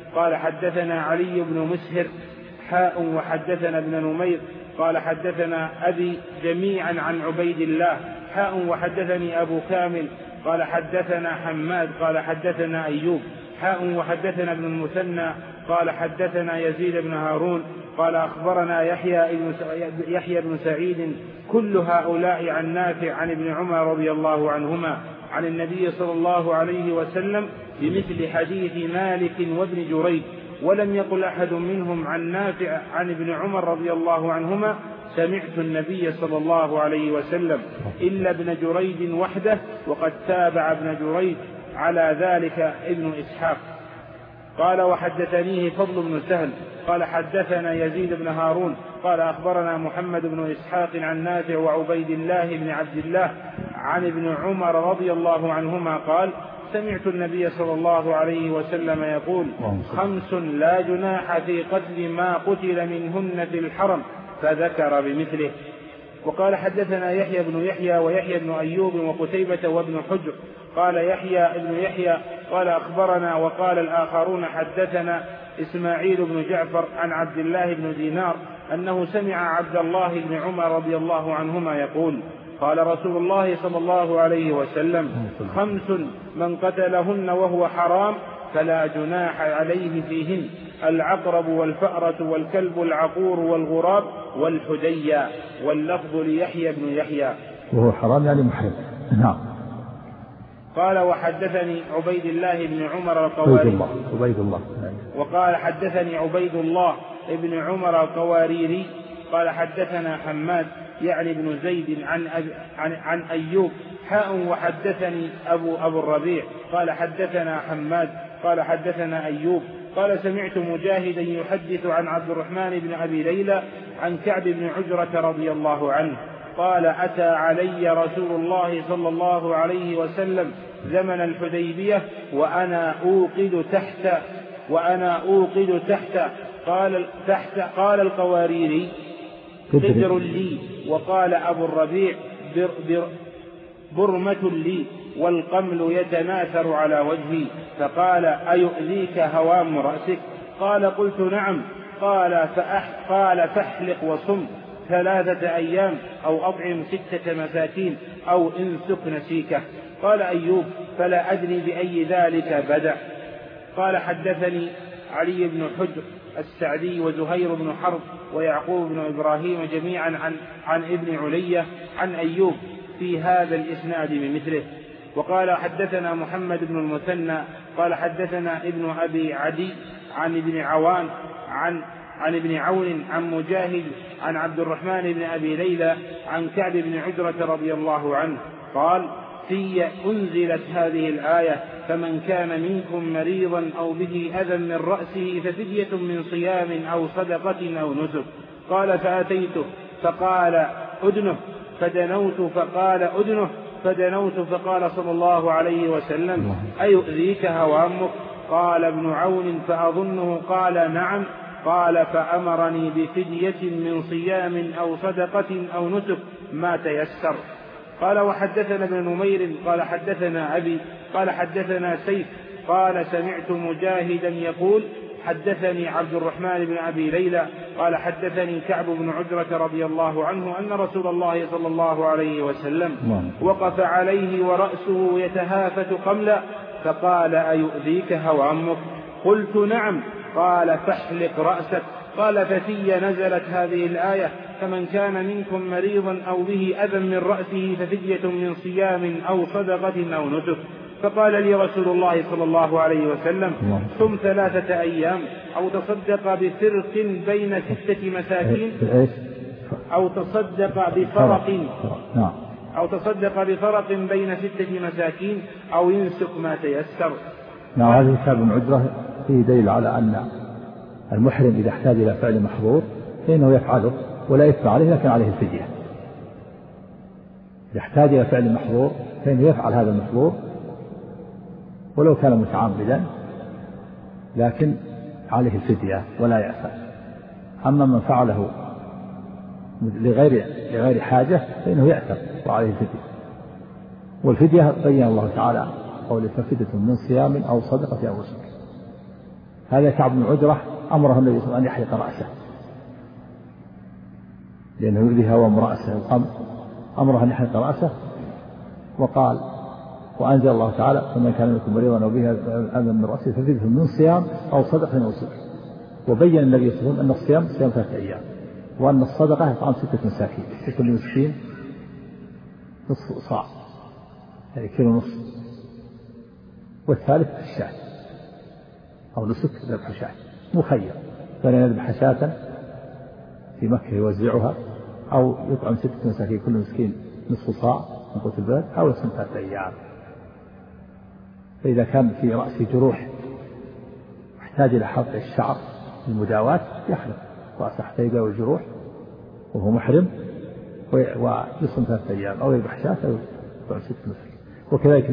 قال حدثنا علي بن مسهر حاء وحدثنا ابن نمير قال حدثنا أبي جميعا عن عبيد الله حاء وحدثني أبو كامل قال حدثنا حماد قال حدثنا أيوب حاء وحدثنا ابن المثنى قال حدثنا يزيد بن هارون قال أخبرنا يحيى بن سعيد كل هؤلاء عن نافع عن ابن عمر رضي الله عنهما عن النبي صلى الله عليه وسلم بمثل حديث مالك وابن جريج، ولم يقل أحد منهم عن نافع عن ابن عمر رضي الله عنهما سمعت النبي صلى الله عليه وسلم إلا ابن جريج وحده، وقد تابع ابن جريج على ذلك ابن إسحاق. قال وحدثنيه فضل بن سهل قال حدثنا يزيد بن هارون قال أخبرنا محمد بن إسحاق عن نافع وعبيد الله بن عبد الله عن ابن عمر رضي الله عنهما قال سمعت النبي صلى الله عليه وسلم يقول 5 لا جناح في قتل ما قتل منهن في الحرم، فذكر بمثله. وقال حدثنا يحيى بن يحيى ويحيى بن أيوب وقتيبة وابن حجر قال يحيى ابن يحيى قال أخبرنا، وقال الآخرون حدثنا إسماعيل بن جعفر عن عبد الله بن دينار أنه سمع عبد الله بن عمر رضي الله عنهما يقول قال رسول الله صلى الله عليه وسلم 5 من قتلهن وهو حرام فلا جناح عليه فيهن: العقرب والفأرة والكلب العقور والغراب والحديا. واللفظ ليحيى بن يحيى. وهو حرام يعني محرم. نعم. قال وحدثني عبيد الله بن عمر القواريري. وقال حدثني عبيد الله بن عمر القواريري قال حدثنا حماد يعني بن زيد عن أيوب حاء وحدثني أبو الربيع قال حدثنا حماد قال حدثنا أيوب قال سمعت مجاهدا يحدث عن عبد الرحمن بن أبي ليلى عن كعب بن عجرة رضي الله عنه قال أتى علي رسول الله صلى الله عليه وسلم زمن الحديبية وأنا أوقد تحت قال القواريري قدر لي، وقال أبو الربيع برمة لي، والقمل يتناثر على وجهي، فقال أيؤذيك هوام رأسك؟ قال قلت نعم. قال فاحلق وصم 3 أيام أو أطعم 6 مساكين أو انسك نسيكه. قال أيوب فلا أدري بأي ذلك بدأ. قال حدثني علي بن حجر السعدي وزهير بن حرب ويعقوب بن إبراهيم جميعا عن ابن علية عن أيوب في هذا الإسناد بمثله. وقال حدثنا محمد بن المثنى قال حدثنا ابن أبي عدي عن ابن عوان عن ابن عون عن مجاهد عن عبد الرحمن بن أبي ليلى عن كعب بن عجرة رضي الله عنه قال في أنزلت هذه الآية فمن كان منكم مريضا أو به أذى من رأسه ففدية من صيام أو صدقة أو نسك. قال فأتيته فقال أدنه فدنوت فقال صلى الله عليه وسلم أيؤذيك هوامك؟ قال ابن عون فأظنه قال نعم. قال فأمرني بفدية من صيام أو صدقة أو نسك ما تيسر. قال وحدثنا ابن نمير قال حدثنا أبي قال حدثنا سيف قال سمعت مجاهدا يقول حدثني عبد الرحمن بن أبي ليلى قال حدثني كعب بن عجرة رضي الله عنه أن رسول الله صلى الله عليه وسلم وقف عليه ورأسه يتهافت قملا فقال أيؤذيك هوامك؟ قلت نعم. قال فاحلق رأسك. قال ففي نزلت هذه الآية فمن كان منكم مريضا أو به أذى من رأسه ففدية من صيام أو صدقة أو نسك. فقال لي رسول الله صلى الله عليه وسلم صم 3 أيام أو تصدق بفرق بين 6 مساكين أو تصدق بفرق بين 6 مساكين أو ينسك ما تيسر. نعم. هذا كتاب بن عجرة فيه دليل على أن المحرم إذا احتاج إلى فعل محظور فإنه يفعله ولا يدفع عليه لكن عليه الفدية. إذا احتاج إلى فعل محظور فإنه يفعل هذا المحظور ولو كان متعمدا لكن عليه الفدية ولا يأثم. أما من فعله لغير حاجة فإنه يأثم وعليه الفدية. والفدية بين الله تعالى قوله ففدية من صيام أو صدقة أو نسك. هذا كعب بن عجرة أمره النبي صلى الله عليه وسلم أن يحلق رأسه لأنه يؤذي هوام رأسه القمر، أمره أن يحلق رأسه. وقال وأنزل الله تعالى فمن كان منكم مريضا أو به أذى من رأسه ففدية من صيام أو صدقة أو سكر. وبين النبي صلى الله عليه وسلم أن الصيام صيام 3 أيام، وأن الصدقة إطعام 6 مساكين، لكل مسكين نصف صاع يعني كيلو نصف. والثالث الشاة أو نسك ذبح شاة مخير بين يذبح شاة في مكة يوزعها أو يطعم 6 مساكين كل مسكين نصف صاع من قوت البلد أو يصوم 3 أيام. فإذا كان في رأسه جروح يحتاج إلى حلق الشعر المداواة يحلق رأسه حتى يداوي الجروح وهو محرم ويصوم 3 أيام أو يذبح شاة أو يطعم 6 مساكين. وكذلك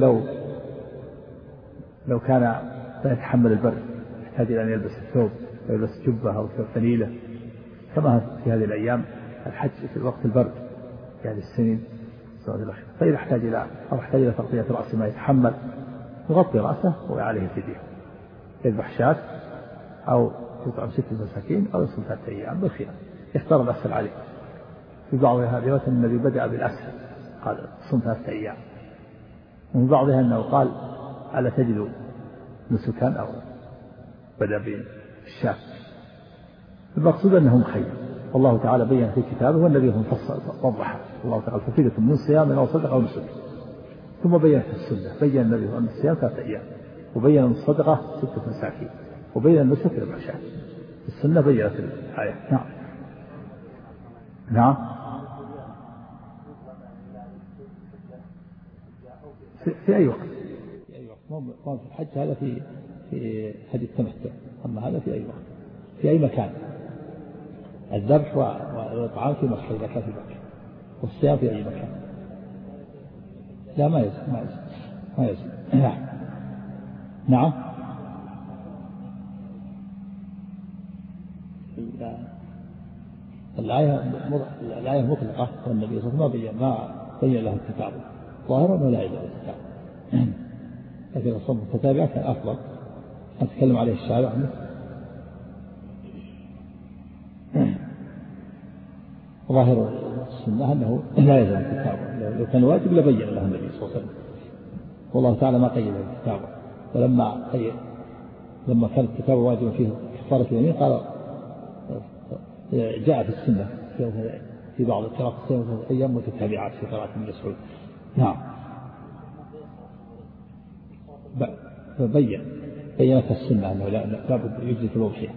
لو كان لا يتحمل البرد يحتاج إلى أن يلبس الثوب أو يلبس جبة أو فنيلة كما في هذه الأيام الحج في وقت البرد يعني السنين. فإذا احتاج إلى تغطية رأسه ما يتحمل يغطي رأسه وعليه فدية، يذبح شاة أو يطعم 6 مساكين أو يصوم 3 أيام بالخيار، يختار الأسهل عليه. في بعض هذه الروايات أن النبي بدأ بالأسهل قال صوم 3 أيام، ومن بعضها أنه قال ألا تجد نسكا أو بدأ بالشاة. المقصود أنه مخير، والله تعالى بين في كتابه والنبي مفصل وضح الله تعالى ففدية من صيام أو صدقة أو نسك. ثم بين في السنة بين النبي أن الصيام 3 أيام، وبين أن الصدقة 6 مساكين، وبين النسك ذبح شاة. السنة بينت الآية. نعم في أي وقت ما في الحج، هذا في حج التمتع، أما هذا في أي وقت في أي مكان. الذبح والإطعام في مكة إذا كان في مكة، والصيام في أي مكان. لا ما يزيد. نعم الآية مطلقة، والنبي صلى الله عليه وسلم ما بين له الكتاب ظاهرا ولا يجوز الكتاب، لكن الصوم المتتابع كان أفضل. نتكلم عليه الشارع ظاهر السنة أنه لا يلزم الكتاب، لو كان واجب لبين له النبي صلى الله عليه وسلم، والله تعالى ما قيد الكتاب. لما كان الكتاب واجبا فيه كفارة اليمين قال جاء في السنة في بعض القراءات 3 أيام متتابعات في قراءة ابن مسعود. نعم بينت السنة أنه لا بد يجزي في الأضحية.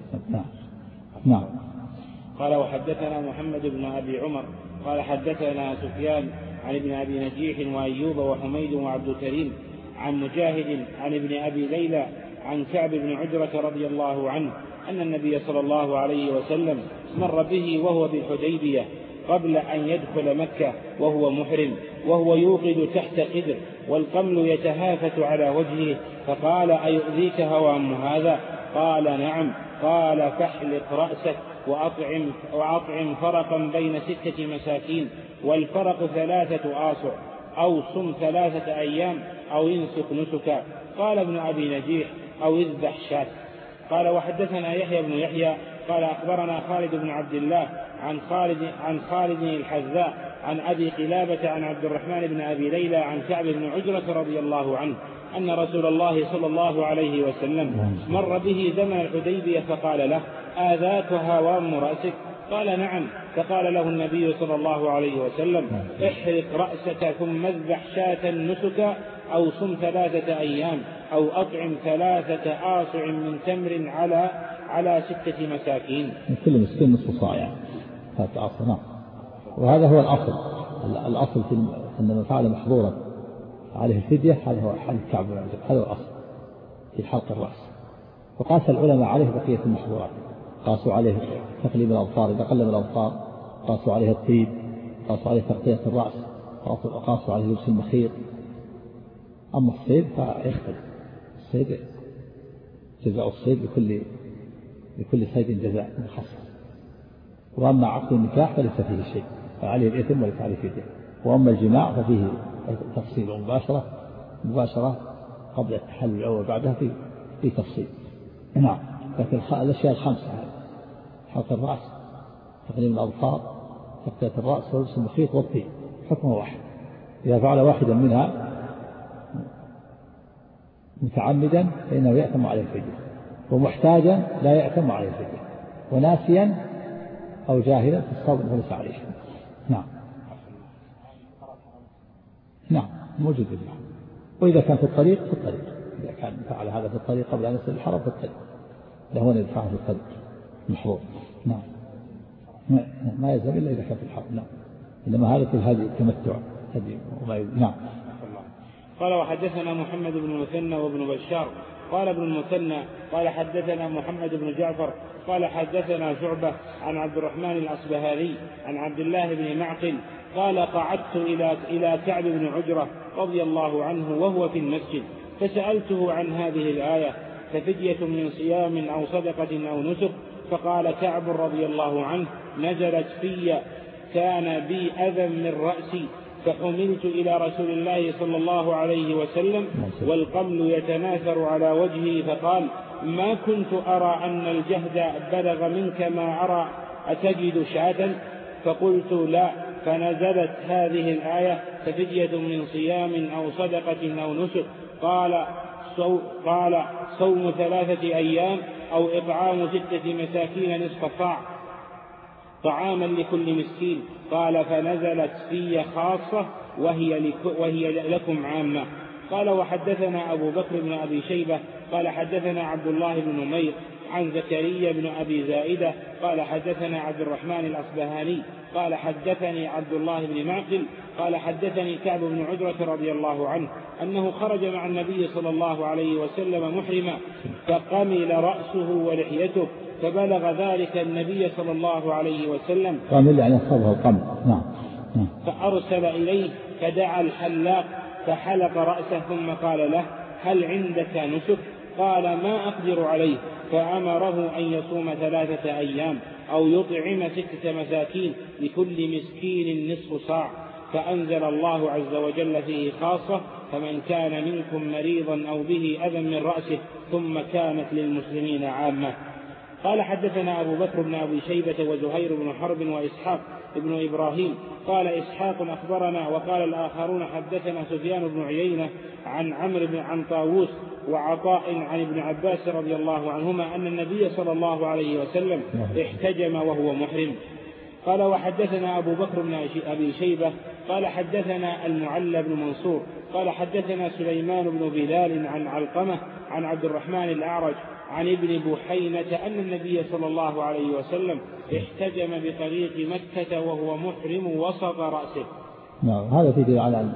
نعم. قال وحدثنا محمد بن أبي عمر قال حدثنا سفيان عن ابن أبي نجيح وأيوب وحميد وعبد الكريم عن مجاهد عن ابن أبي ليلى عن كعب بن عجرة رضي الله عنه أن النبي صلى الله عليه وسلم مر به وهو بالحديبية قبل أن يدخل مكة وهو محرم، وهو يوقد تحت قدر والقمل يتهافت على وجهه، فقال أيؤذيك هوام هذا؟ قال نعم. قال فاحلق رأسك وأطعم فرقا بين 6 مساكين، والفرق 3 آصع، أو صم 3 أيام، أو انسك نسكا. قال ابن أبي نجيح أو اذبح شاة. قال وحدثنا يحيى بن يحيى قال أخبرنا خالد بن عبد الله عن خالد الحذاء عن أبي قلابة عن عبد الرحمن بن أبي ليلى عن كعب بن عجرة رضي الله عنه أن رسول الله صلى الله عليه وسلم مر به زمن الحديبية فقال له آذاك هوام رأسك؟ قال نعم. فقال له النبي صلى الله عليه وسلم احرق رأسك ثم اذبح شاة نسكا، أو صم 3 أيام، أو أطعم 3 آصع من تمر على 6 مساكين. كل مسكين نصف صاع يعني 3 آصع. نعم. وهذا هو الأصل في أن من فعل محظورا عليه الفدية، هذا هو حال كعب بن عجرة، هذا هو الأصل في حلق الرأس. وقاس العلماء عليه بقية المحظورات، قاسوا عليه تقليب الأظفار إذا قلب الأظفار، قاسوا عليه الطيب، قاسوا عليه تغطية الرأس، قاسوا عليه لبس المخيط. أما الصيد فيختلف، الصيد جزاء الصيد لكل صيد جزاء مخصص. وأما عقد النكاح فليس فيه شيء، فعليه الإثم وليس عليه فدية. وأما الجماع ففيه تفصيل مباشرة قبل التحلل الأول بعدها في تفصيل. نعم. لكن الأشياء الخمسة: حلق الرأس، تقليم الأظفار، تغطية الرأس، ولبس المخيط، والطيب، حكم واحد. إذا فعل واحدا منها متعمدا فإنه يأثم عليه الفدية، ومحتاجا لا يأثم عليه الفدية، وناسيا أو جاهلا في الصوم فليس عليه. نعم. نعم موجود بالله. وإذا كان في الطريق إذا كان فعل هذا في الطريق قبل أن يصل الحرم في الطريق له أن يدفعه في الطريق محظور. نعم. ما يلزم إلا إذا كان في الحرم. نعم. إنما هذا في هذه التمتع هذه وما نعم. قال وحدثنا محمد بن المثنى وابن بشار قال ابن المثنى قال حدثنا محمد بن جعفر قال حدثنا شعبة عن عبد الرحمن الأصبهاني عن عبد الله بن معقل قال قعدت إلى كعب بن عجرة رضي الله عنه وهو في المسجد فسألته عن هذه الآية: ففدية من صيام أو صدقة أو نسك. فقال كعب رضي الله عنه: نزلت في كان بي أذى من رأسي فحملت إلى رسول الله صلى الله عليه وسلم والقمل يتناثر على وجهي، فقال: ما كنت أرى أن الجهد بلغ منك ما أرى، أتجد شاة؟ فقلت: لا. فنزلت هذه الآية: ففدية من صيام أو صدقة أو نسك. قال: صوم 3 أيام أو إطعام 6 مساكين نصف صاع طعاما لكل مسكين. قال: فنزلت في خاصة وهي لكم عامة. قال وحدثنا أبو بكر بن أبي شيبة قال حدثنا عبد الله بن نمير عن زكريا بن أبي زائدة قال حدثنا عبد الرحمن الأصبهاني قال حدثني عبد الله بن معقل قال حدثني كعب بن عجرة رضي الله عنه أنه خرج مع النبي صلى الله عليه وسلم محرما فقمل رأسه ولحيته، فبلغ ذلك النبي صلى الله عليه وسلم قمل يعني صبه القمل. نعم. فأرسل إليه فدعا الحلاق فحلق رأسه ثم قال له: هل عندك نسك؟ قال: ما أقدر عليه. فأمره أن يصوم 3 أيام أو يطعم 6 مساكين لكل مسكين نصف صاع. فأنزل الله عز وجل فيه خاصة: فمن كان منكم مريضا أو به أذى من رأسه، ثم كانت للمسلمين عامة. قال حدثنا أبو بكر بن أبي شيبة وزهير بن حرب وإسحاق ابن إبراهيم قال إسحاق أخبرنا، وقال الآخرون حدثنا سفيان بن عيينة عن عمرو بن عن طاووس وعطاء عن ابن عباس رضي الله عنهما أن النبي صلى الله عليه وسلم احتجم وهو محرم. قال وحدثنا أبو بكر بن أبي شيبة قال حدثنا المعلى بن منصور قال حدثنا سليمان بن بلال عن علقمة عن عبد الرحمن الأعرج عن ابن بحينة أن النبي صلى الله عليه وسلم احتجم بطريق مكة وهو محرم وسط رأسه. نعم. هذا يدل على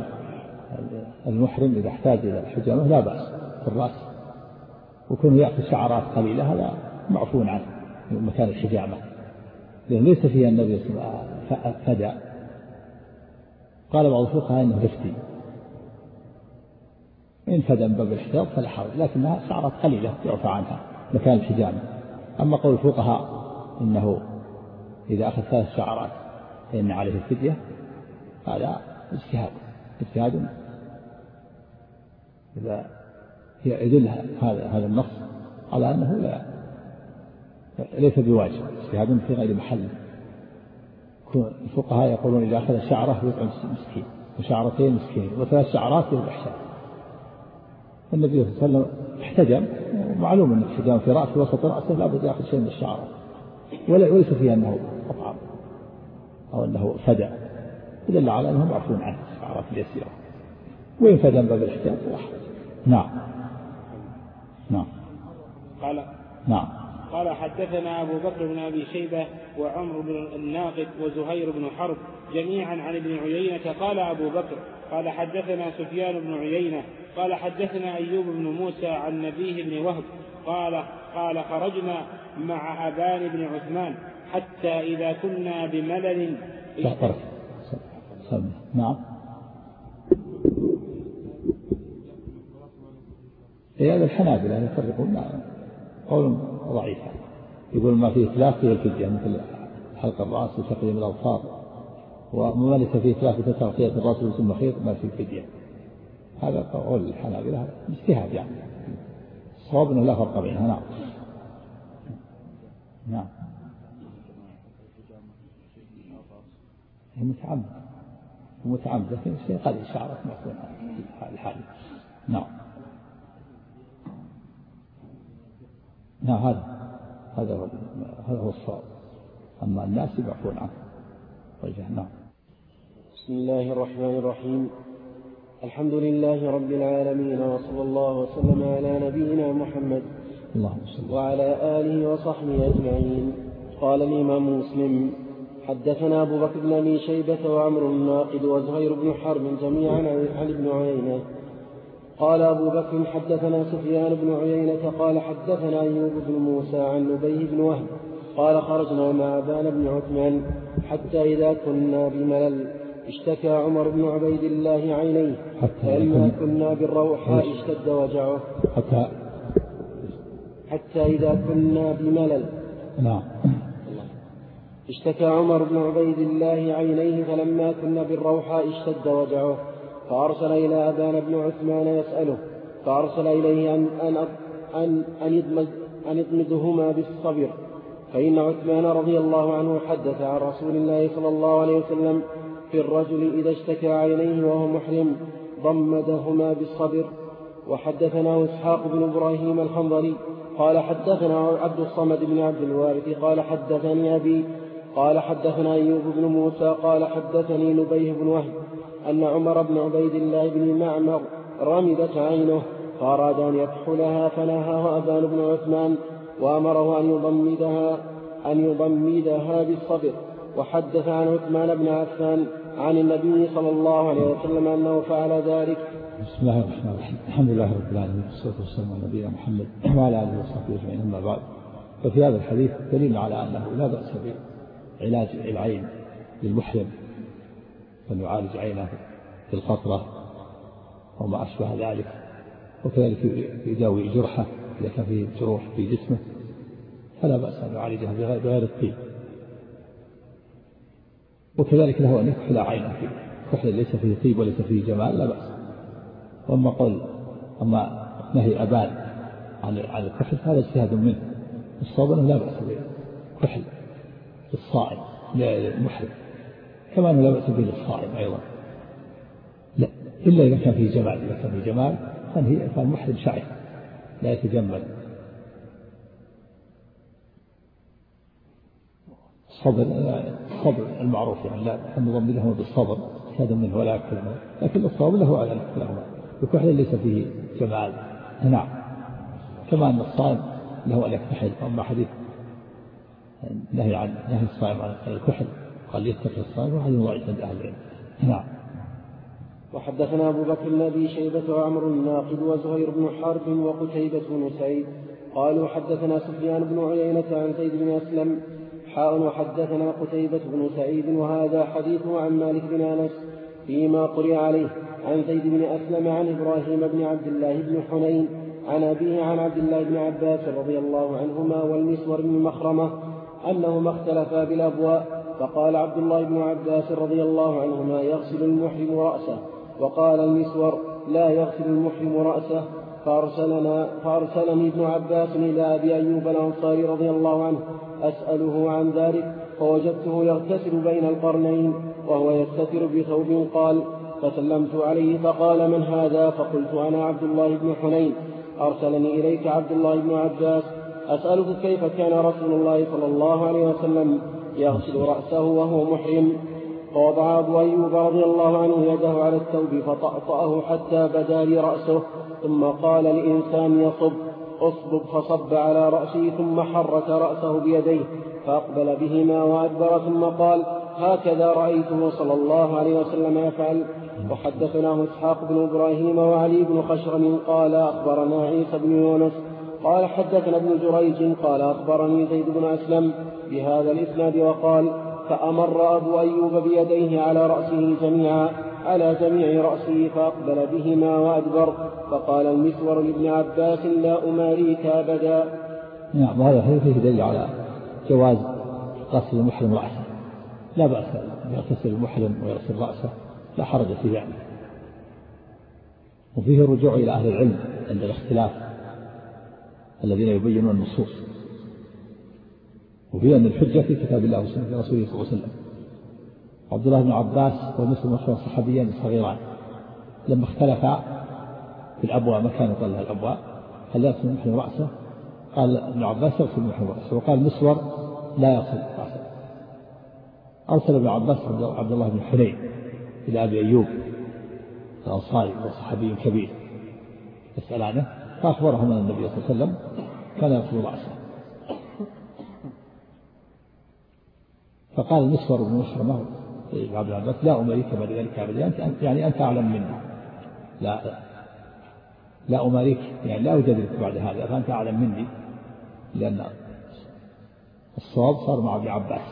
المحرم إذا احتاج إلى الحجامة لا بأس في الرأس، وكونه يأخذ شعرات قليلة هذا معفون عنه من مكان الحجامة، لأن ليس فيها النبي صلى الله عليه وسلم فدى. قال بعض الفقهاء إنه رفتي، إن فدى من باب الاحتياط فلا حرج، لكنها شعرات قليلة يعفى عنها مكان الحجامة. أما قول الفقهاء إنه إذا أخذ 3 شعرات فإن عليه الفدية، هذا اجتهاد إذا يدل هذا النص على أنه ليس بواجب، اجتهاد في غير محل. الفقهاء يقولون إذا أخذ شعرة يطعم مسكين، وشعرتين مسكين، و3 شعرات للإحسان. النبي صلى الله عليه وسلم احتجم، ومعلوم أن الحجام في رأس وسط رأسه لا بد يأخذ شيء من الشعر، وليس فيها أنه أطعم أو أنه فدى، دل على أنه معفون عنه الشعرات اليسيرة، وإن فدى باب الاحتياط فلا حرج. نعم. قال حدثنا أبو بكر بن أبي شيبة وعمر بن الناقد وزهير بن حرب جميعا عن ابن عيينة. قال أبو بكر قال حدثنا سفيان بن عيينة قال حدثنا أيوب بن موسى عن نبيه بن وهب قال خرجنا مع أبان بن عثمان حتى إذا كنا بملل. نعم. هذا الحنابلة يفرقون قول ضعيف، يقول ما فيه إتلاف فيه الفدية، مثل حلق الرأس وتقليم الأظفار، وما ليس فيه إتلاف في تغطية الرأس ولبس المخيط ما فيه الفدية. هذا قول الحنابلة اجتهاد، يعني الصواب أنه لا فرق بينها. نعم. نعم هي متعمد لكن الشيء قد إشارة معفون عن الحال. نعم نعم هذا هو الصواب، أما الناس معفون عنه وجه. نعم. بسم الله الرحمن الرحيم. الحمد لله رب العالمين، وصلى الله وسلم على نبينا محمد وعلى آله وصحبه أجمعين. قال الإمام مسلم: حدثنا أبو بكر بن أبي شيبة وعمر الناقد وزهير بن حرب جميعا عن ابن عيينة. قال أبو بكر: حدثنا سفيان بن عيينة قال حدثنا أيوب بن موسى عن نبيه بن وهب قال: خرجنا مع أبان بن عثمان حتى إذا كنا بملل اشتكى عمر بن عبيد الله عينيه، فلما كنا بالروحاء اشتد وجعه. حتى إذا كنا بملل. نعم. اشتكى عمر بن عبيد الله عينيه، فلما كنا بالروحاء اشتد وجعه، فأرسل إلى أبان بن عثمان يسأله، فأرسل إليه أن يضمدهما بالصبر، فإن عثمان رضي الله عنه حدث عن رسول الله صلى الله عليه وسلم في الرجل إذا اشتكى عينيه وهو محرم ضمدهما بالصبر. وحدثنا إسحاق بن إبراهيم الحنظلي قال حدثنا عبد الصمد بن عبد الوارث قال حدثني أبي قال حدثنا أيوب بن موسى قال حدثني نبيه بن وهب أن عمر بن عبيد الله بن معمر رمدت عينه فأراد أن يكحلها، فنهاه أبان بن عثمان وأمره أن يضمدها بالصبر. وحدث عن عثمان بن عفان عن النبي صلى الله عليه وسلم أنه فعل ذلك. بسم الله الرحمن الرحيم. الحمد لله رب العالمين، والصلاة والسلام على نبينا محمد وعلى آله وصحبه أجمعين، أما بعد. ففي هذا الحديث دليل على أنه لا بأس بعلاج العين للمحرم، أن يعالج عينه بالقطرة وما أشبه ذلك، وكذلك يداوي جرحه إذا كان فيه جروح في جسمه فلا بأس أن يعالجها بغير الطيب. وكذلك له أن يكحل عينه فيه كحل ليس فيه طيب وليس فيه جمال لا بأس. أما نهي أبان عن الكحل هذا اجتهاد منه، الصواب أنه لا بأس بالكحل للصائم للمحرم، كما أنه لا بأس به للصائم أيضا، لا إلا إذا كان فيه جمال. إذا كان فيه جمال فالمحرم شعر لا يتجمل. الصبر المعروف يعني لا نضم له بالصبر هذا منه ولا أكثر منه، لكن الصواب له على الكلام بكحل ليس فيه جمال. نعم. كما أن الصائم له أن يكحل، أما حديث نهي الصائم عن الكحل قال يتقي الصائم وهذا ضعيف عند أهل العلم. نعم. وحدثنا أبو بكر بن أبي شيبة وعمر الناقد وزهير بن حرب وقتيبة بن سعيد قالوا حدثنا سفيان بن عيينة عن زيد بن أسلم وحدثنا قتيبة بن سعيد وهذا حديثه عن مالك بن أنس فيما قرئ عليه عن زيد بن أسلم عن إبراهيم بن عبد الله بن حنين عن أبيه عن عبد الله بن عباس رضي الله عنهما والمسور بن مخرمة أنهما اختلفا بالأبواء، فقال عبد الله بن عباس رضي الله عنهما يغسل المحرم رأسه، وقال المسور لا يغسل المحرم رأسه. فأرسلني ابن عباس إلى أبي أيوب الأنصاري رضي الله عنه أسأله عن ذلك، فوجدته يغتسل بين القرنين وهو يستتر بثوب. قال فسلمت عليه فقال من هذا؟ فقلت أنا عبد الله بن حنين، أرسلني إليك عبد الله بن عباس أسألك كيف كان رسول الله صلى الله عليه وسلم يغسل رأسه وهو محرم. فوضع أبو أيوب رضي الله عنه يده على الثوب فطأطأه حتى بدا لي رأسه، ثم قال لإنسان يصب أصبب، فصب على رأسه ثم حرك رأسه بيديه فأقبل بهما وأدبر، ثم قال هكذا رأيته صلى الله عليه وسلم يفعل. وحدثناه إسحاق بن إبراهيم وعلي بن خشرم قال أخبرنا عيسى بن يونس قال حدثنا ابن جريج قال أخبرني زيد بن أسلم بهذا الإسناد وقال فأمر أبو أيوب بيديه على رأسه على جميع رأسه فأقبل بهما وأدبر، فقال المسور لابن عباس لا أماريك أبدا. نعم. وهذا فيه دليل على جواز غسل المحرم رأسه، لا بأس أن يغسل المحرم ويغسل رأسه، لا حرج في ذلك. وفيه الرجوع إلى أهل العلم عند الاختلاف الذين يبينون النصوص، وفي أن الحجة في كتاب الله وسنة رسوله صلى الله عليه وسلم. عبد الله بن عباس ومسلم أخوة صحابيان صغيران لما اختلفا في الأبواء مكان يطلع الأبواء هل يغسل المحرم رأسه؟ قال ابن عباس يغسل المحرم رأسه، وقال مسور لا يغسل رأسه. أرسل ابن عباس عبد الله بن حنين إلى أبي أيوب الأنصاري وصحابي كبير يسأل عنه، فأخبرهم أن النبي صلى الله عليه وسلم كان يغسل رأسه. فقال المسور بن مخرمة عبد العباس لا أماريك بعد ذلك أبدا، يعني أنت أعلم مني، لا أماريك يعني لا أجادلك بعد هذا، فأنت أعلم مني، لأن الصواب صار مع ابن عباس.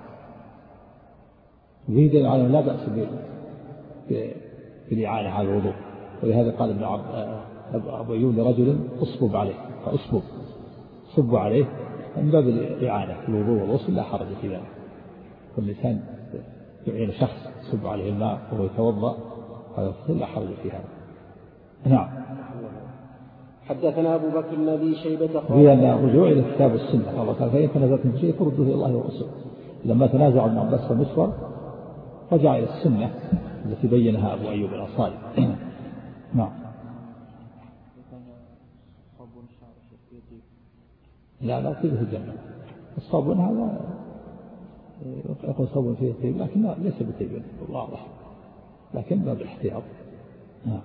ويدل على لا بأس بالإعانة على الوضوء، ولهذا قال أبو أيوب لرجل أصبب عليه، صب عليه من باب الإعانة في الوضوء والغسل لا حرج في ذلك. واللسان يعين شخص يصب عليه الماء وهو يتوضأ لا حرج في هذا. نعم. حدثنا أبو بكر النبي شيبة هي أن الرجوع إلى الكتاب والسنة، الله تعالى فإن تنازعتم في شيء فردوه إلى الله والرسول. لما تنازع ابن عباس والمسور رجع إلى السنة التي بينها أبو أيوب الأنصاري. نعم. لا طيبه الجنة. الصابون هذا يقول صابون فيه طيب، لكن ليس بطيب واضح، لكن باب الاحتياط. نعم.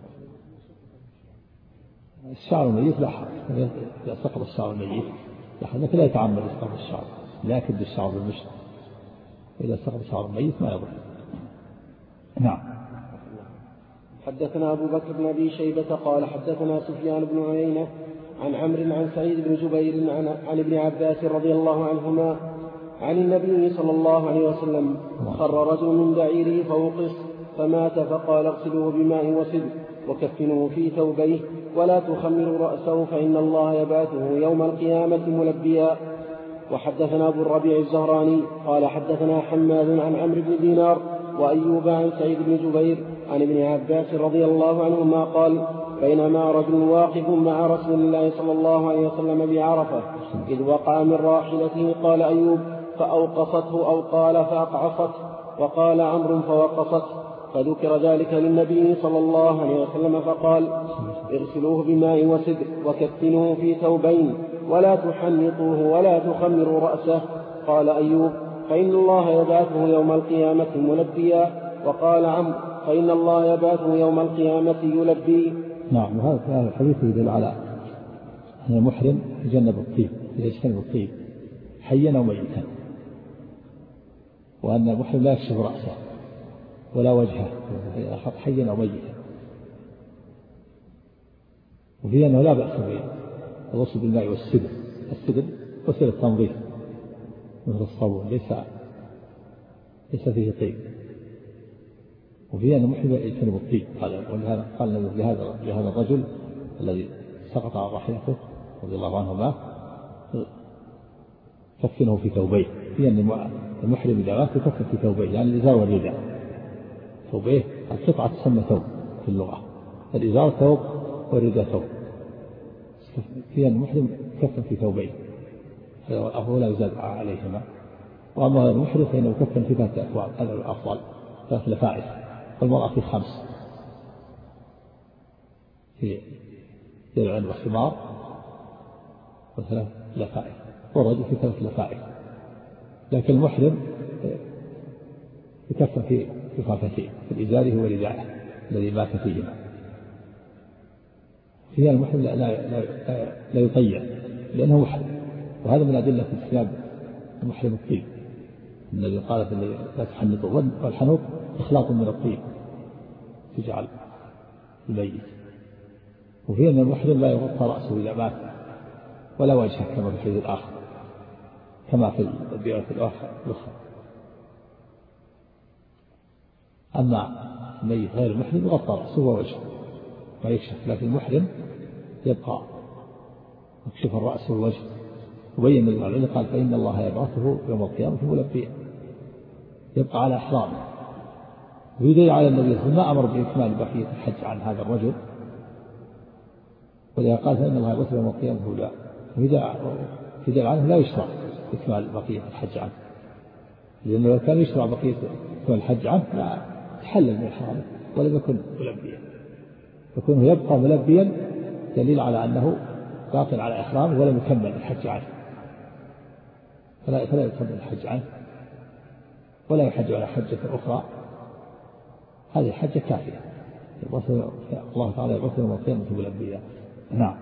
الشعر الميت لا حرج، إذا سقط الشعر الميت لا حرج، لكن لا يتعمد إسقاط الشعر، لا يكد الشعر بالمشط، إذا سقط الشعر الميت ما يضر. نعم. حدثنا أبو بكر بن أبي شيبة قال حدثنا سفيان بن عيينة عن عمرو عن سعيد بن جبير عن ابن عباس رضي الله عنهما عن النبي صلى الله عليه وسلم خر رجل من بعيره فوقص فمات، فقال اغسلوه بماء وسدر وكفنوه في ثوبيه ولا تخمروا رأسه فإن الله يبعثه يوم القيامة ملبيا. وحدثنا أبو الربيع الزهراني قال حدثنا حماد عن عمرو بن دينار وأيوب عن سعيد بن جبير عن ابن عباس رضي الله عنهما قال بينما رجل واقف مع رسول الله صلى الله عليه وسلم بعرفة إذ وقع من راحلته، قال أيوب فأوقصته أو قال فأقعصته، وقال عمرو فوقصته، فذكر ذلك للنبي صلى الله عليه وسلم فقال اغسلوه بماء وسدر وكفنوه في ثوبين ولا تحنطوه ولا تخمروا رأسه. قال أيوب فإن الله يبعثه يوم القيامة ملبيا، وقال عمرو فإن الله يبعثه يوم القيامة يلبي. نعم. وهذا الحديث يدل على أن المحرم يجنب الطيب، يجتنب الطيب حيا أو ميتا، وأن المحرم لا يكشف رأسه ولا وجهه حيا أو ميتا، وفي أنه لا بأس بالغسل بالماء والسدر. السدر وسيلة التنظيف مثل الصابون، ليس فيه طيب، وفي أن المحرم يجتنب الطيب. ولهذا قال لهذا الرجل الذي سقط على راحلته رضي الله عنه ما كفنه في ثوبيه. في أن المحرم إذا مات يكفن في ثوبيه، يعني الإزار والرداء. ثوبيه القطعة تسمى ثوب في اللغة، الإزار ثوب والرداء ثوب. في أن المحرم يكفن في ثوبيه ولا يزاد عليهما. وأما غير المحرم فإنه يكفن في 3 أثواب، هذا الأفضل، 3 لفائف، والمرأة في 5، في درع وخمار و3 لفائف، والرجل في 3 لفائف. لكن المحرم يكفن في خافتين، في إزاره ورداءه الذي مات فيهما. فيها المحرم لا يطيع لأنه محرم، وهذا من أدلة اجتناب المحرم الطيب. الذي قالت لا تحنطوا، والحنوط إخلاط من الطيب تجعل الميت. وفي أن المحرم لا يغطى رأسه إذا مات ولا وجهه كما في الحديث الآخر، كما في البيئة الأخرى. أما الميت غير المحرم يغطى رأسه ووجهه ما يكشف، لكن المحرم يبقى مكشف الرأس والوجه. وبين العلماء قال فإن الله يبعثه يوم القيامة ملبيا، يبقى على إحرامه. ويدل على النبي صلى الله عليه وسلم ما أمر بإكمال بقية الحج عن هذا الرجل، ولذا قال فإن الله يبعثه يوم القيامة ملبيا، ويدل عنه لا يشرع إكمال بقية الحج عنه، لأنه لو كان يشرع بقية إكمال الحج عنه لا تحلل من الحرام ولم يكن ملبيا، يكون يبقى ملبيا دليل على أنه باق على إحرامه ولم يكمل الحج عنه، فلا يكمل الحج عنه ولا يحج على حجة أخرى، هذه الحجة كافية، الله تعالى يبعثه يوم القيامة ملبيا. نعم.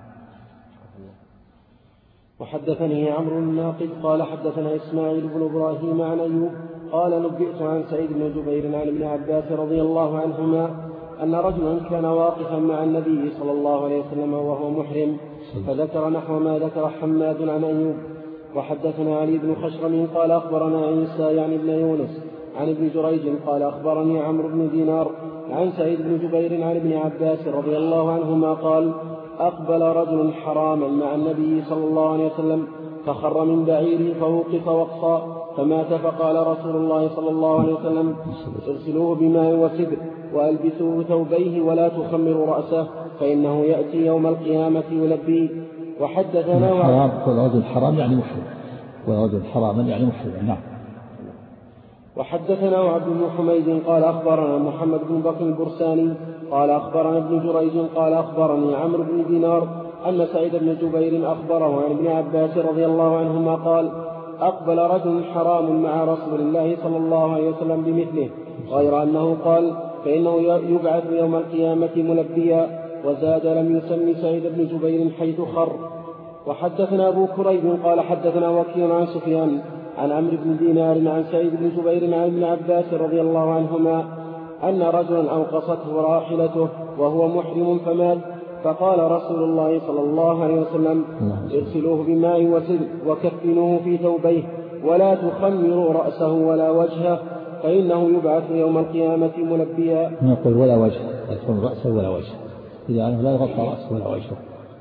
وحدثني عمرو الناقد قال حدثنا إسماعيل بن إبراهيم عن أيوب قال نبئت عن سعيد بن جبير عن ابن عباس رضي الله عنهما أن رجلا كان واقفا مع النبي صلى الله عليه وسلم وهو محرم، فذكر نحو ما ذكر حماد عن أيوب. وحدثنا علي بن خشرم قال أخبرنا عيسى يعني ابن يونس عن ابن جريج قال أخبرني عمرو بن دينار عن سعيد بن جبير عن ابن عباس رضي الله عنهما قال أقبل رجل حراما مع النبي صلى الله عليه وسلم فخر من بعيره فوقف وقصا فمات، فقال رسول الله صلى الله عليه وسلم اغسلوه بماء وسدر وألبسوه ثوبيه ولا تخمروا رأسه فإنه يأتي يوم القيامة يلبي. وحدثنا ورجل حرام يعني محرم، ورجل حراما يعني محرم. نعم. وحدثنا عبد بن حميد قال أخبرنا محمد بن بكر البرساني قال أخبرنا ابن جريج قال أخبرني عمرو بن دينار أن سعيد بن جبير أخبره عن ابن عباس رضي الله عنهما قال أقبل رجل حرام مع رسول الله صلى الله عليه وسلم بمثله، غير أنه قال فإنه يبعث يوم القيامة ملبيا، وزاد لم يسم سعيد بن جبير حيث خر. وحدثنا أبو كريب قال حدثنا وكيع عن سفيان عن عمرو بن دينار عن سعيد بن جبير عن ابن عباس رضي الله عنهما أن رجلا أوقصته راحلته وهو محرم فمات، فقال رسول الله صلى الله عليه وسلم اغسلوه بماء وسدر وكفنوه في ثوبيه ولا تخمروا رأسه ولا وجهه فإنه يبعث يوم القيامة ملبيا. نقول ولا وجه، لا يكون رأسه ولا وجه، إذا أنه لا يغطى رأسه ولا وجهه.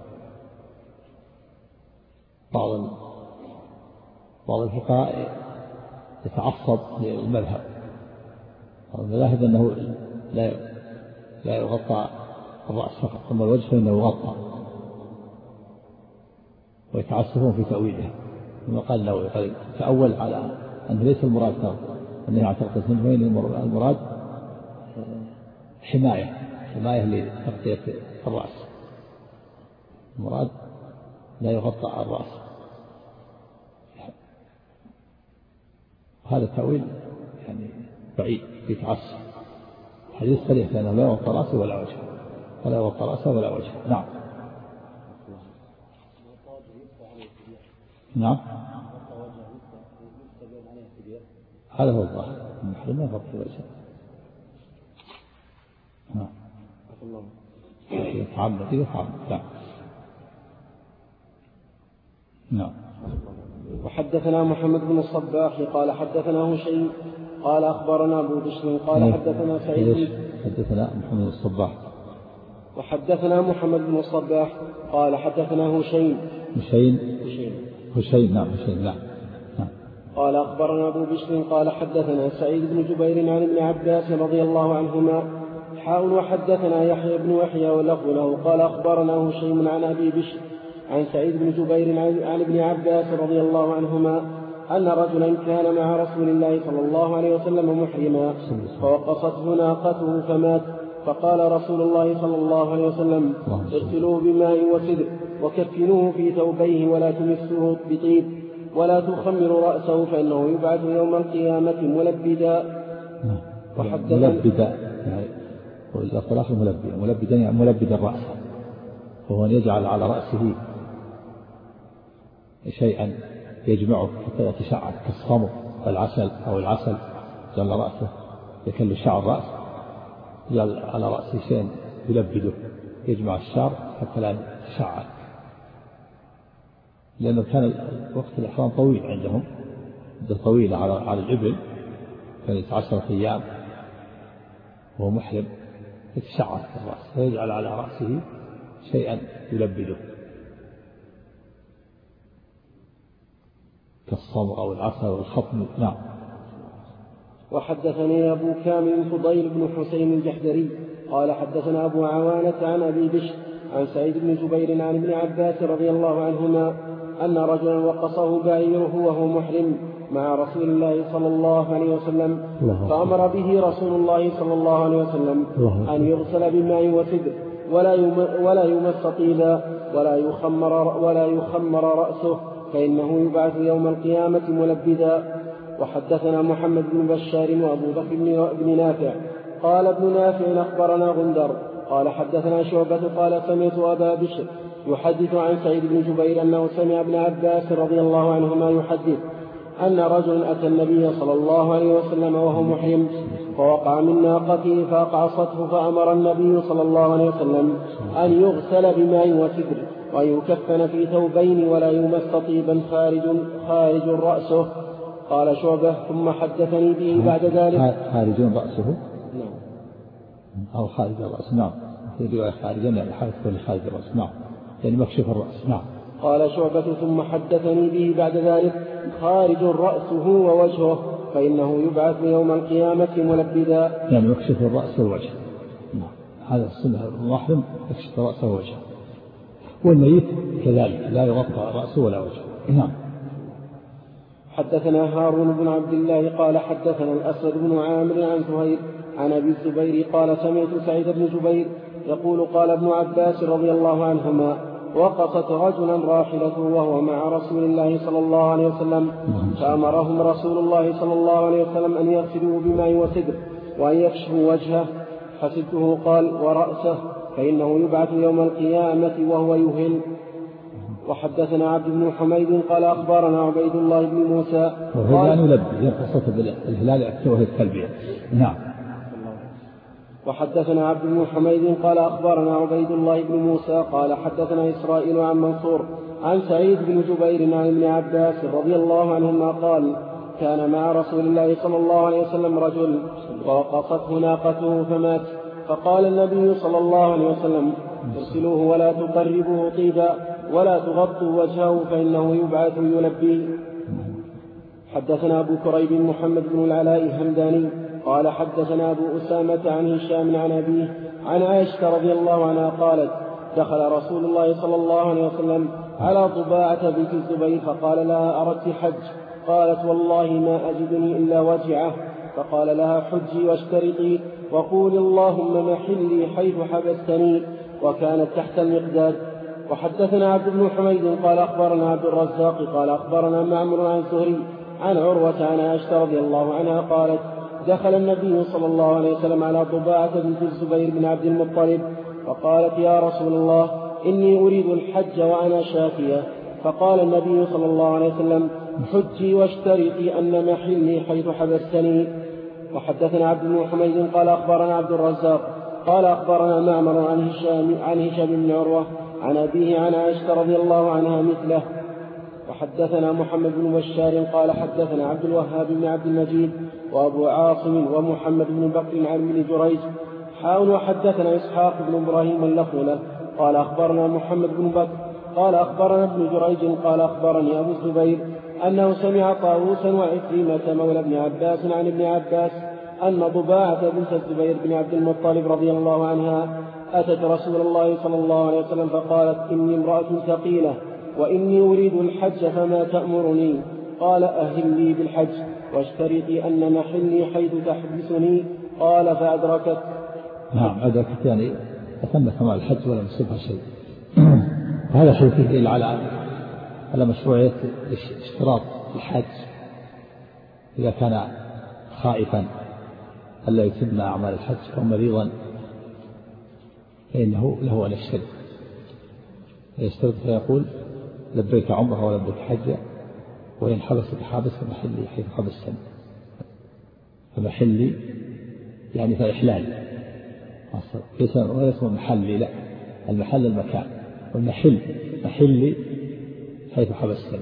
بعض الفقهاء يتعصب للمذهب، بعض المذاهب أنه لا يغطى الرأس فقط، أما الوجه فإنه يغطى، ويتعسفون في تأويله، ثم قال له تأول على أنه ليس المراد أنه يعتقد منه، المراد حماية لتغطية الرأس، المراد لا يغطى الرأس. هذا التأويل يعني بعيد في تعسف، حديث صريح لأنه لا يغطى رأسه ولا وجهه، ولا يغطى رأسه ولا وجهه. نعم. نعم. هذا هو الظاهر، المحرم يغطي وجهه. نعم. يتعمد. نعم. نعم. وحدثنا محمد بن الصباح قال حدثنا هشيم قال أخبرنا أبو بشر قال حدثنا سعيد. حدثنا محمد الصباح. وحدثنا محمد بن الصباح قال حدثنا هشيم. نعم. نعم. قال أخبرنا أبو بشر قال حدثنا سعيد بن جبير عن ابن عباس رضي الله عنهما وحدثنا يحيى بن يحيى واللفظ له قال أخبرنا هشيم عن أبي بشر عن سعيد بن جبير عن ابن عباس رضي الله عنهما أن رجلا كان مع رسول الله صلى الله عليه وسلم محرما فوقصته ناقته فمات، فقال رسول الله صلى الله عليه وسلم اغسلوه بماء وسدر وكفنوه في ثوبيه ولا تمسوه بطيب ولا تخمروا رأسه فإنه يبعث يوم القيامة ملبدا. ملبدا يعني والأخلاق ملبدا يعني ملبدا الرأس، وهو أن يجعل على رأسه شيئا يجمعه حتى يتشعر كالصمغ والعسل أو العسل، جعل رأسه يكل شعر الرأس، جعل على رأسه شيئا يلبده يجمع الشعر حتى لا يتشعر، لأنه كان وقت الإحرام طويل عندهم، مدة طويلة على الإبل، كانت 10 أيام وهو محرم، يتشعر الرأس فيجعل على رأسه شيئا يلبده كالصمغ أو العسل أو الخطم. نعم. وحدثني أبو كامل فضيل بن حسين الجحدري قال حدثنا أبو عوانة عن أبي بشر عن سعيد بن جبير عن ابن عباس رضي الله عنهما أن رجلا وقصه بعيره وهو محرم مع رسول الله صلى الله عليه وسلم، فأمر به رسول الله صلى الله عليه وسلم أن يغسل بماء وسدر ولا يمس طيبا ولا يخمر رأسه، فإنه يبعث يوم القيامة ملبدا. وحدثنا محمد بن بشار وأبو بكر بن نافع قال ابن نافع أخبرنا غندر قال حدثنا شعبة قال سمعت أبا بشر يحدث عن سعيد بن جبير أنه سمع ابن عباس رضي الله عنهما يحدث أن رجلا أتى النبي صلى الله عليه وسلم وهو محرم فوقع من ناقته فأقعصته، فأمر النبي صلى الله عليه وسلم أن يغسل بماء وسدر ويكفن في ثوبين ولا يمس طيبا خارج رأسه. قال شعبة ثم حدثني به بعد ذلك خارج رأسه نعم أو خارج الرأس نعم، في رواية خارجا يعني حدث خارج الرأس نعم، يعني مكشف الرأس نعم. قال شعبة ثم حدثني به بعد ذلك خارج رأسه ووجهه، فإنه يبعث يوم القيامة ملبدا، يعني يكشف الرأس والوجه نعم. هذا السنة المحرم يكشف رأسه ووجهه، والميت كذلك لا يغطى رأسه ولا وجهه نعم. حدثنا هارون بن عبد الله قال حدثنا الأسود بن عامر عن زهير عن أبي الزبير قال سمعت سعيد بن جبير يقول قال ابن عباس رضي الله عنهما وقصت رجلا راحلته وهو مع رسول الله صلى الله عليه وسلم، فأمرهم رسول الله صلى الله عليه وسلم أن يغسلوه بماء وسدر وأن يكشفوا وجهه، حسبته قال ورأسه، فإنه يبعث يوم القيامة وهو يهل. وحدثنا عبد بن حميد قال أخبرنا عبيد الله بن موسى قال يلبي قصة بالهلال أكثره التلبية نعم. وحدثنا عبد بن حميد قال أخبرنا عبيد الله بن موسى قال حدثنا إسرائيل عن منصور عن سعيد بن جبير عن ابن عباس رضي الله عنهما قال كان مع رسول الله صلى الله عليه وسلم رجل ووقصته ناقته فمات، فقال النبي صلى الله عليه وسلم ارسلوه ولا تقربوه طيبا ولا تغطوا وجهه فإنه يبعث يلبي. حدثنا أبو كريب محمد بن العلاء الهمداني قال حدثنا أبو أسامة عن هشام عن أبيه عن عائشة رضي الله عنها قالت دخل رسول الله صلى الله عليه وسلم على ضباعة بنت الزبير فقال لها أردت حج؟ قالت والله ما أجدني إلا وجعه، فقال لها حجي واشترطي وقولي اللهم محلي حيث حبستني، وكانت تحت المقداد. وحدثنا عبد بن حميد قال أخبرنا عبد الرزاق قال أخبرنا معمر عن زهري عن عروة عن عائشة رضي الله عنها قالت دخل النبي صلى الله عليه وسلم على ضباعة بنت الزبير بن عبد المطلب فقالت يا رسول الله إني أريد الحج وأنا شاكية، فقال النبي صلى الله عليه وسلم حجي واشترطي أن محلي حيث حبستني. وحدثنا عبد بن حميد قال أخبرنا عبد الرزاق قال أخبرنا معمر عن هشام بن عروة عن أبيه عن عائشة رضي الله عنها مثله. وحدثنا محمد بن بشار قال حدثنا عبد الوهاب بن عبد المجيد وأبو عاصم ومحمد بن بكر عن بن جريج وحدثنا إسحاق بن إبراهيم اللخولة قال أخبرنا محمد بن بكر قال أخبرنا ابن جريج قال أخبرني أبو الزبير أنه سمع طاووسا وعكرمة مولى ابن عباس عن ابن عباس أن ضباعة بنت الزبير بن عبد المطلب رضي الله عنها أتت رسول الله صلى الله عليه وسلم فقالت إني امرأة ثقيلة وإني أريد الحج فما تأمرني؟ قال أهل لي بالحج واشترطي أن محلي حيث تحبسني. قال فأدركت. نعم أدركت يعني أتم كمال الحج ولم يصبها شيء. هذا شيء فيه دليل على مشروعية اشتراط الحج إذا كان خائفا ألا يتم أعمال الحج أو مريضا فإنه له أن يشترط فيقول لبيك عمره ولبيك حجة وإن حبست حابس فمحلي حيث حبستني، فمحلي يعني فإحلالي ليس اسمه محلي، لا المحل المكان، والمحل محلي حيث حبستني.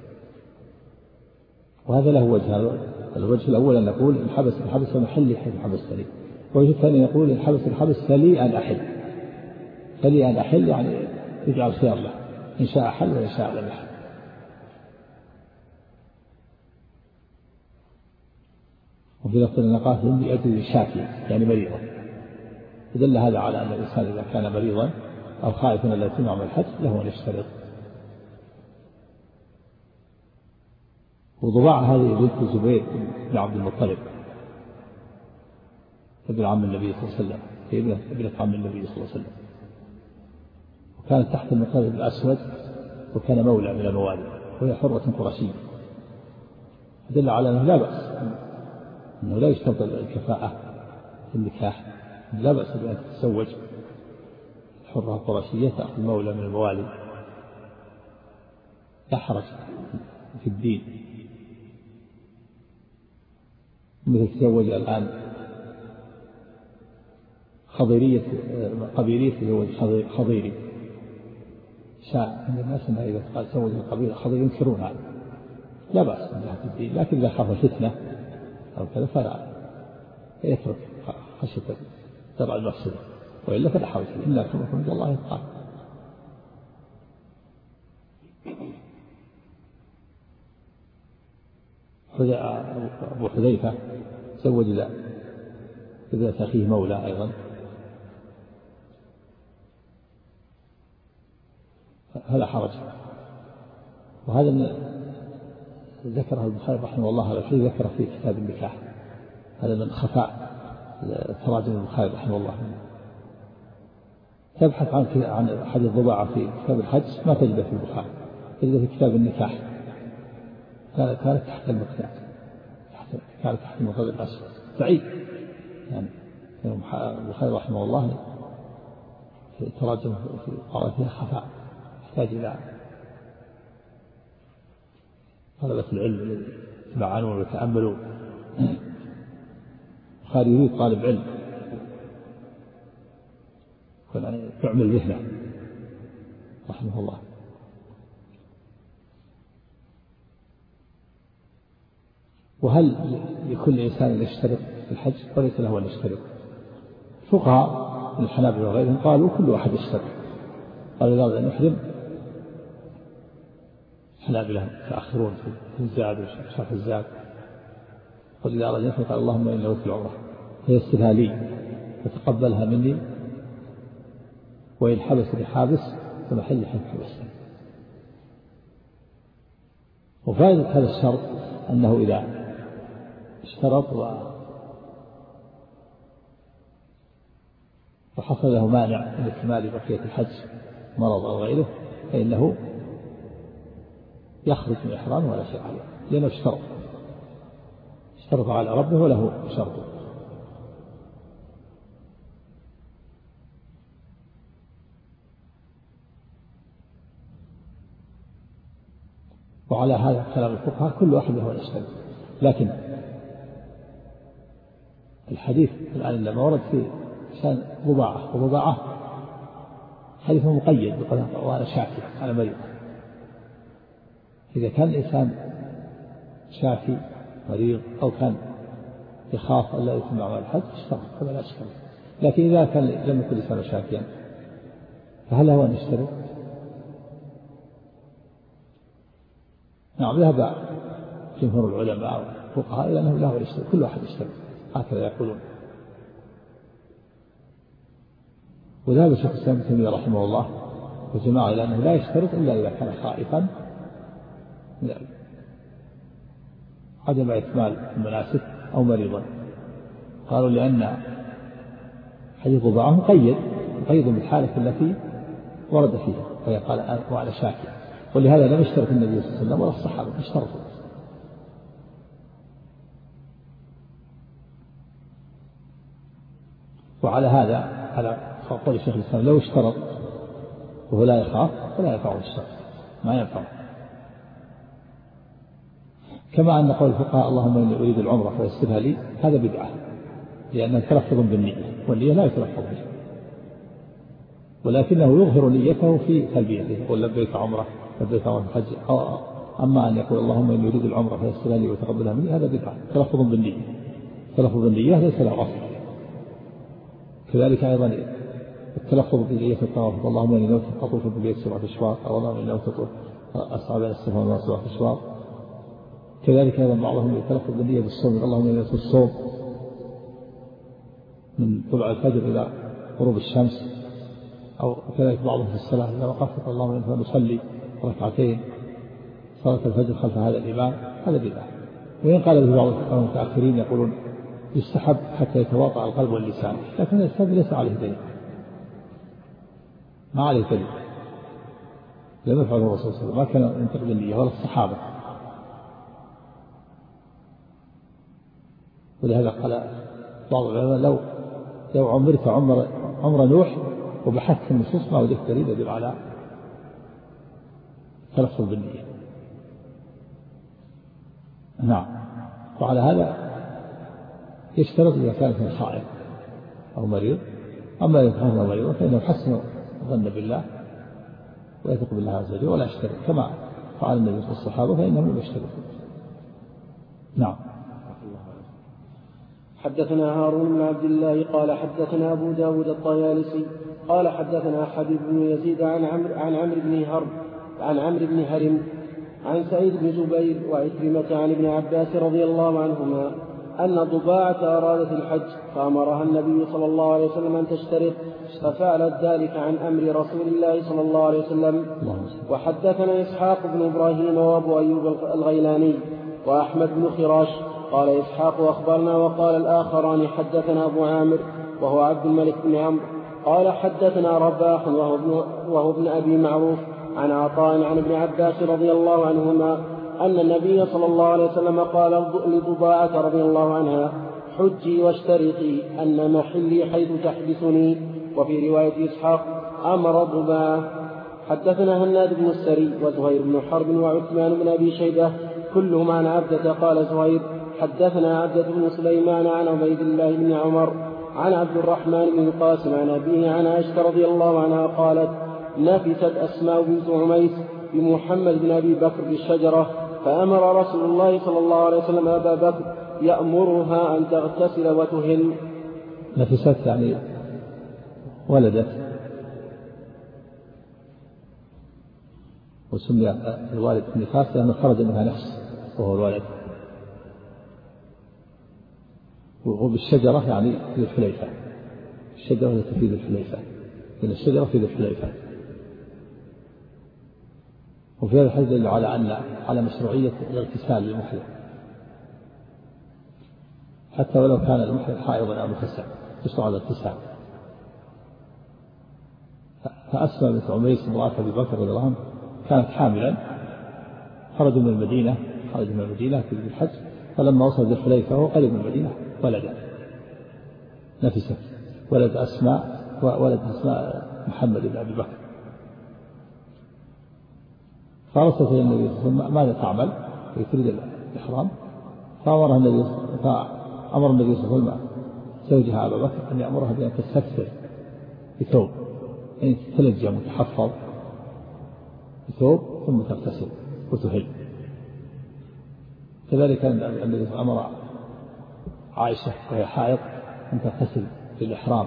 وهذا له وجه، الوجه الأول أن نقول إن حبس الحبس فمحلي حيث حبستني، والوجه الثاني يقول إن حبس الحبس فلي أن أحل، فلي أن أحل يعني يجعل خيار له إن شاء حل وإن شاء لم يحل. وفي لفظ النقاط يأتي شاكي يعني مريضا، فدل هذا على أن الإنسان إذا كان مريضا أو خائفا لا يتم عمل الحج له أن يشترط. وضباعة هذه بنت الزبير بن عبد المطلب ابن عم النبي صلى الله عليه وسلم، هي ابنة عم النبي صلى الله عليه وسلم، وكانت تحت المطلب الأسود، وكان مولى من الموالي، وهي حرة قرشية. دل على أنه لا بأس، أنه لا يشترط الكفاءة في النكاح، لا بأس بأن تتزوج حرة قرشية تأخذ مولى من الموالي، لا حرج في الدين. مثل تزوج الآن خضيرية قبيلية، تزوج خضيري، شاع عند الناس أنها إذا قال تزوج القبيلة خضيري ينكرونها، لا بأس من جهة الدين، لكن إذا خاف الفتنة أو كذا فلا يترك خشية درع المفسدة، وإلا فلا حرج فيه، إلا كما عند الله يتقى. أبو حذيفة زوج ابنة أخيه مولى أيضا، فلا حرج. وهذا ذكره البخاري رحمه الله، هذا الشيء ذكره في كتاب النكاح، هذا من خفاء تراجم البخاري رحمه الله. تبحث عن أحد الضباعة في كتاب الحج ما تجده في البخاري، تجده في كتاب النكاح، كانت تحت المقداد، كانت تحت المقداد الأسود بعيد، يعني البخاري رحمه الله تراجم قال فيها خفاء، يحتاج إلى طلبة العلم يتبعنون ويتأملون. البخاري يريد طالب علم يعمل ذهنه رحمه الله. وهل لكل إنسان يشترط في الحج وليس له أن يشترط؟ فقهاء من الحنابلة وغيرهم قالوا كل واحد يشترط، قالوا إذا أراد أن يحرم، الحنابلة يتأخرون في الزاد وشرح الزاد، قل إذا أراد أن يحرم قال اللهم إني نويت العمرة فيسرها لي فتقبلها مني، وإن حبس بحابس فمحل حيث حبسها. وفائدة هذا الشرط أنه إذا اشترط وحصل له مانع من اكتمال بقية الحج، مرض أو غيره، فإنه يخرج من إحرامه ولا شيء عليه، لأنه اشترط على ربه وله شرطه. وعلى هذا كلام الفقهاء كل واحد له يشترط. لكن الحديث الآن لما ورد في شان وضباعة حديث مقيد بقول وأنا شاكي أنا مريض. إذا كان الإنسان شاكي مريض أو كان يخاف ألا يتم أعمال الحج اشترط فلا لا يشترط. لكن إذا كان لم يكن الإنسان شاكيا فهل هو أن يشترط؟ نعم، ذهب جمهور العلماء والفقهاء إلى أنه لا يشترط، كل واحد يشترط، هكذا يقولون. وذهب الشيخ الإسلام ابن تيمية رحمه الله وجماعة إلى أنه لا يشترط إلا إذا كان خائفا عدم إكمال المناسك أو مريضا. قالوا لأن حديث ضباعة مقيد بالحالة التي ورد فيها، وهي قال وأنا شاكي، ولهذا لم يشترط النبي صلى الله عليه وسلم ولا الصحابة اشترطوا. وعلى هذا على قول الشيخ الإسلام لو اشترط وهو لا يخاف فلا ينفعه الشرط، ما ينفعه. كما أن قول الفقهاء اللهم إني أريد العمرة فيسرها لي، هذا بدعة، لأنه تلفظ بالنية، والنية لا يتلفظ بها، ولكنه يظهر نيته في تلبيته، يقول لبيك عمرة لبيك عمرة حج. أما أن يقول اللهم إني أريد العمرة فيسرها لي وتقبلها مني، هذا بدعة، تلفظ بالنية، تلفظ بالنية ليس له أصل. كذلك أيضا التلفظ بنية الطواف، اللهم إني نويت أطوف بالبيت 7 أشواط، أو اللهم إني نويت أسعى بين الصفا والمروة 7 أشواط. كذلك أيضا بعضهم يتلفظ بالنية بالصوم، اللهم إني نويت الصوم من طلوع الفجر إلى غروب الشمس. أو كذلك بعضهم في الصلاة إذا وقفت اللهم إني نصلي ركعتين صلاة الفجر خلف هذا الإمام، هذا بدعة. وإن قال به بعض المتأخرين يقولون يستحب حتى يتواطأ القلب واللسان، لكن السبب ليس عليه دليل، ما عليه دليل، لم يفعله الرسول صلى الله عليه وسلم، ما كان ينطق بالنية ولا الصحابة. ولهذا قال بعض العلماء لو عمرت عمر نوح وبحثت في النصوص ما وجدت دليل يدل على تلفظ بالنية. نعم. وعلى هذا يشترط إذا كان في حائض أو مريض. أما إذا كان مريض فإنه يحسن الظن بالله ويثق بالله عز وجل ولا يشترط، كما فعل النبي صلى الله عليه وسلم والصحابة فإنهم لم يشترطوا. نعم. حدثنا هارون بن عبد الله قال حدثنا أبو داود الطيالسي قال حدثنا حبيب بن يزيد عن عمرو بن هرم عن سعيد بن جبير وعكرمة عن ابن عباس رضي الله عنهما أن ضباعة أرادت الحج فأمرها النبي صلى الله عليه وسلم أن تشترط ففعلت ذلك عن أمر رسول الله صلى الله عليه وسلم. وحدثنا إسحاق بن إبراهيم وأبو أيوب الغيلاني وأحمد بن خراش قال إسحاق أخبرنا وقال الآخران حدثنا أبو عامر وهو عبد الملك بن عمرو قال حدثنا رباح وهو ابن أبي معروف عن عطاء عن ابن عباس رضي الله عنهما أن النبي صلى الله عليه وسلم قال لضباعة رضي الله عنها حجي واشترطي أن محلي حيث تحبسني. وفي رواية إسحاق أمر ضباعة. حدثنا هناد بن السري وزهير بن حرب وعثمان بن أبي شيبة كلهم عن عبدة قال زهير حدثنا عبدة بن سليمان عن عبيد الله بن عمر عن عبد الرحمن بن القاسم عن أبيه عن عائشة رضي الله عنها قالت نفست أسماء بنت عميس بمحمد بن أبي بكر بالشجرة فأمر رسول الله صلى الله عليه وسلم أبا بكر يأمرها أن تغتسل وتهل. نفست يعني ولدت، وسمي الوالد نفاس لأنه خرج منها نفس وهو الولد. وبالشجرة يعني في الحليفة، الشجرة التي تفيد الحليفة، من الشجرة في الحليفة. وفي هذا الحديث يدل على مشروعية الاغتسال للمحرم حتى ولو كان المحرم حائضا أو مغتسلا يشرع الاغتسال. فأسماء بنت عميس امرأة أبي بكر رضي الله عنه كانت حاملا، خرجوا من المدينة في الحج، فلما وصل ذي الحليفة وهو قريب من المدينة ولد نفست ولد أسماء محمد بن أبي بكر. فأرسلت إلى النبي صلى الله عليه وسلم ماذا تعمل؟ تريد الإحرام. فأمر النبي صلى الله عليه وسلم زوجها أبا بكر أن يأمرها بأن تستكثر بثوب، يعني تتلجم وتحفظ بثوب ثم تغتسل وتهل. كذلك النبي أمر عائشة وهي حائض أن تغتسل بالإحرام.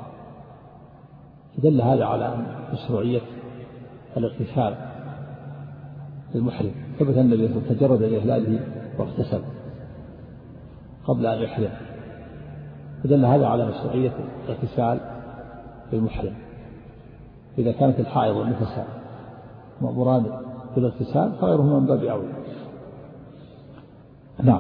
فدل هذا على مشروعية الاغتسال للمحرم. ثبت النبي صلى الله عليه وسلم تجرد لإهلاله واغتسل قبل أن يحرم، فدل هذا على مشروعية الاغتسال للمحرم. إذا كانت الحائض والنفساء مأموران بالاغتسال فغيرهما من باب أولى. نعم.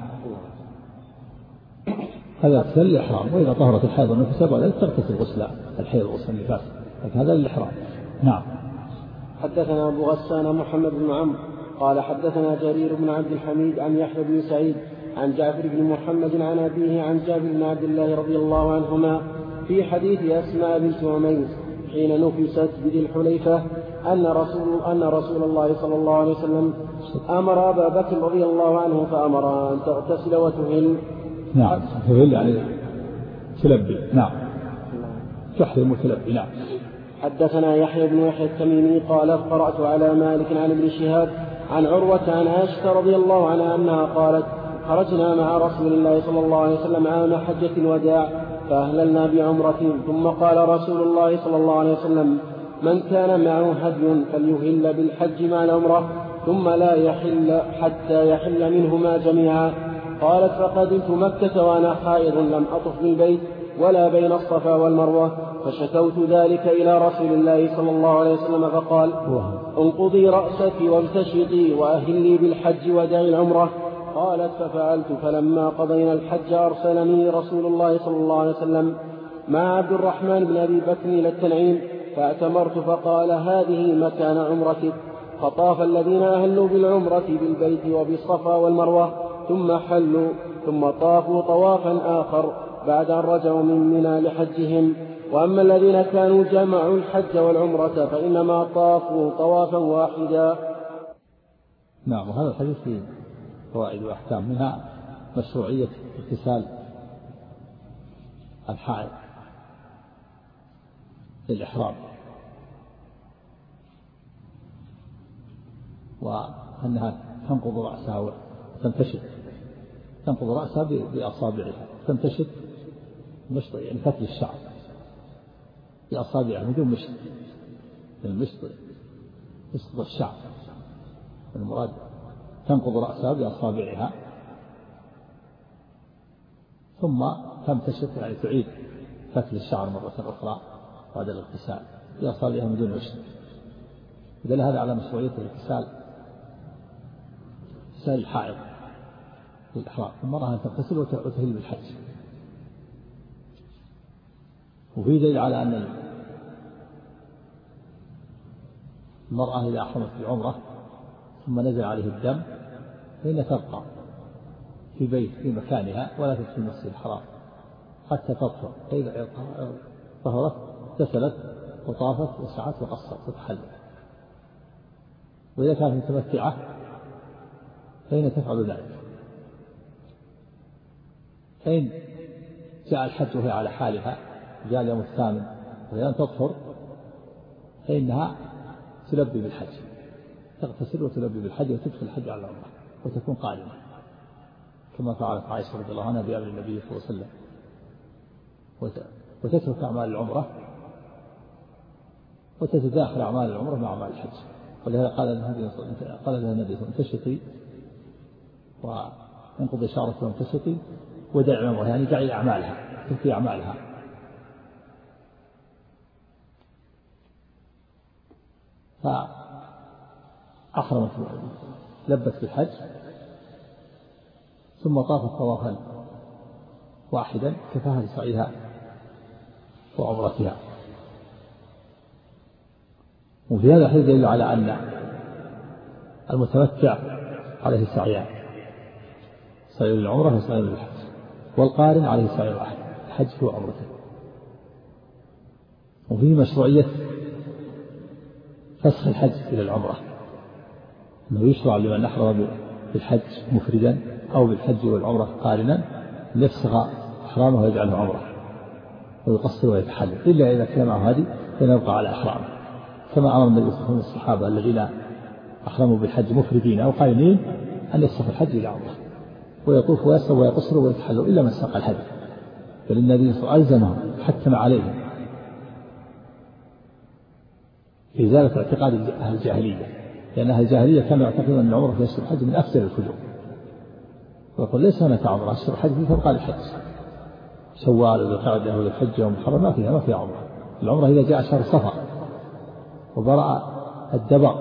هذا اغتسال الإحرام. وإذا طهرت الحائض والنفساء بعد ذلك تغتسل غسل الحيض وغسل النفاس، لكن هذا للإحرام. نعم. حدثنا أبو غسان محمد بن عمرو قال حدثنا جرير بن عبد الحميد عن يحيى بن سعيد عن جعفر بن محمد عن أبيه عن جابر بن عبد الله رضي الله عنهما في حديث أسماء بنت عميس حين نفست بذي الحليفة أن رسول الله صلى الله عليه وسلم أمر أبا بكر رضي الله عنه فأمرها أن تغتسل وتهل. نعم. تهل يعني تلبي. نعم. تحرم وتلبي. نعم. حدثنا يحيى بن يحيى التميمي قال قرأت على مالك عن ابن شهاب عن عروة عن عائشة رضي الله عنها أنها قالت خرجنا مع رسول الله صلى الله عليه وسلم عام حجة الوداع فأهللنا بعمرة، ثم قال رسول الله صلى الله عليه وسلم من كان معه هدي فليهل بالحج مع العمرة ثم لا يحل حتى يحل منهما جميعا. قالت فقدمت مكة وأنا حائض لم أطف بالبيت ولا بين الصفا والمروة، فشكوت ذلك إلى رسول الله صلى الله عليه وسلم فقال انقضي رأسك وامتشطي وأهلي بالحج ودعي العمرة. قالت ففعلت، فلما قضينا الحج أرسلني رسول الله صلى الله عليه وسلم مع عبد الرحمن بن أبي بكر إلى التنعيم فأتمرت، فقال هذه مكان عمرتك. فطاف الذين أهلوا بالعمرة بالبيت وبالصفا والمروة ثم حلوا، ثم طافوا طوافا آخر بعد أن رجعوا من منى لحجهم. وأما الذين كانوا جمعوا الحج والعمرة فإنما طافوا طوافا واحدا. نعم. وهذا الحديث فيه فوائد وأحكام، منها مشروعية اغتسال الحائض للإحرام، وأنها تنقض رأسها وتنتشط، تنقض رأسها بأصابعها، تنتشط مشط يعني فتل الشعر بأصابعها بدون مشط، المشط يسقط الشعر، المراد تنقض رأسها بأصابعها ثم تمتشط يعني تعيد فتل الشعر مرة أخرى بعد الاغتسال بأصابعها بدون مشط. دل هذا على مشروعية اغتسال الحائض في الإحرام، المرأة أن تغتسل وتهل بالحج. وفي دليل على أن المرأة إذا أحرمت بالعمرة ثم نزل عليه الدم فإن تبقى في بيت في مكانها ولا تدخل المسجد الحرام حتى تطهر، فإذا طهرت اغتسلت وطافت وسعت وقصرت وتحلت. وإذا كانت متمتعة فإن تفعل ذلك. فإن جاء الحج وهي على حالها، جاء اليوم الثامن وهي لم تطهر، فإنها تلبي بالحج، تغتسل وتلبي بالحج وتدخل الحج على العمرة وتكون قائمة كما فعلت عائشة رضي الله عنها بأمر النبي صلى الله عليه وسلم، وتترك أعمال العمرة وتتداخل أعمال العمرة مع أعمال الحج. ولهذا قال لها النبي انتشطي وانقضي شعرك وانتشطي ودعي العمرة، يعني دعي أعمالها، تركي أعمالها. فأحرمت لبت بالحج ثم طافت طوافا واحدا كفاها لسعيها وعمرتها. وفي هذا الحديث يدل على أن المتمتع عليه سعيان، سعي للعمرة وسعي للحج، والقارن عليه سعي واحد، الحج وعمرته. وفيه مشروعية فسخ الحج إلى العمرة، أنه يشرع لمن أحرم بالحج مفردا أو بالحج والعمرة قارنا أن يفسخ إحرامه ويجعله عمرة ويقصر ويتحلل، إلا إذا كان معه هدي فيبقى على إحرامه، كما أمر النبي صلى الله عليه وسلم الصحابة الذين أحرموا بالحج مفردين أو قارنين أن يفسخ الحج إلى عمرة ويطوف ويسر ويقصر ويتحلل إلا من ساق الحج. بل النبي صلى الله عليه وسلم ألزمهم حتم عليهم في إزالة اعتقاد أهل الجاهلية، لأن أهل الجاهلية كانوا يعتقدون أن العمرة في أشهر الحج من أفضل الفجور، ويقول ليس هناك عمرة، أشهر الحج في فرق الحج، شوال وذي القعدة وذي الحجة ومحرم ما فيها عمرة. العمرة إذا جاء شهر صفر وبرأ الدبر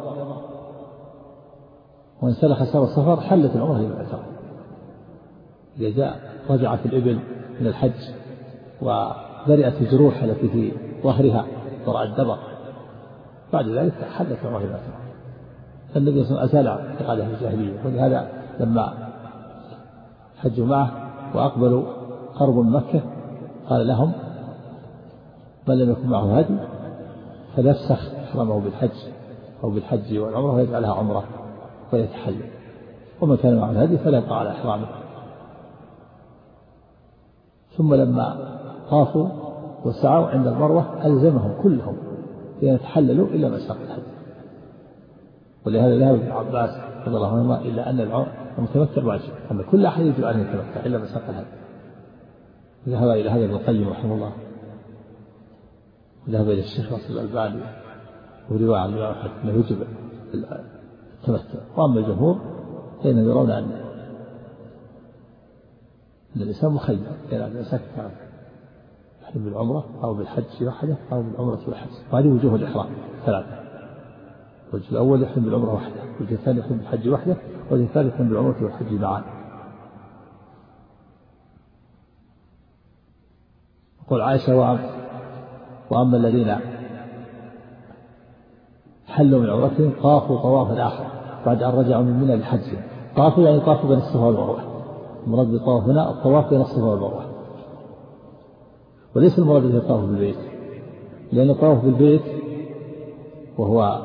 وانسلخ شهر صفر حلت العمرة للمعتمر. إذا جاء رجعت الإبل من الحج وبرئت الجروح التي في ظهرها ورأى الدبر، بعد ذلك حلت العمرة للمعتمر. فالنبي صلى الله عليه وسلم أزال اعتقاد أهل الجاهلية، ولهذا لما حجوا معه وأقبلوا قرب مكة قال لهم من لم يكن معه هدي فليفسخ إحرامه بالحج أو بالحج والعمرة ويجعلها عمرة ويتحلل، ومن كان معه الهدي فلا يبقى على إحرامه. ثم لما طافوا وسعوا عند المروة ألزمهم كلهم بأن يتحللوا إلا من ساق الهدي. ولهذا ذهب ابن عباس رضي الله عنهما إلا أن المتمتع واجب، أن كل أحد يجب أن يتمتع إلا من ساق الهدي. ذهب إلى هذا ابن القيم رحمه الله، ذهب إلى الشيخ ناصر الألباني، ورواية عن الإمام أحمد أنه يجب التمتع. وأما الجمهور فإنهم يرون أن الإنسان مخير إلى أن يسكت يحرم بالعمرة أو بالحج وحده أو بالعمرة والحج. وهذه وجوه الإحرام ثلاثة. الوجه الأول يحرم بالعمرة وحده، والوجه الثاني يحرم بالحج وحده، والوجه الثالث يحرم بالعمرة والحج معا. يقول عائشة وأما الذين حلوا من عمرتهم طافوا طوافا آخر بعد أن رجعوا من منى للحج. طافوا يعني طافوا بين الصفا والمروة. المراد بالطواف هنا الطواف بين الصفا والمروة، وليس المراد به الطواف بالبيت، لأن الطواف بالبيت وهو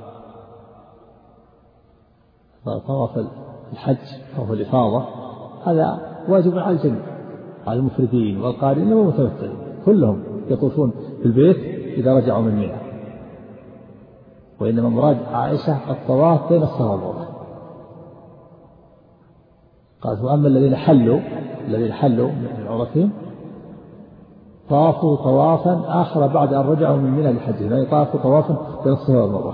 طواف الحج طواف الإفاضة هذا واجب على الجميع، على المفردين والقارئين والمتمتعين كلهم يطوفون بالبيت إذا رجعوا من منى. وإنما مراد عائشة الطواف بين الصفا والمروة. قالت وأما الذين حلوا من عمرتهم طافوا طوافا آخر بعد أن رجعوا من منى للحج، يعني طافوا طوافا بين الصفا والمروة.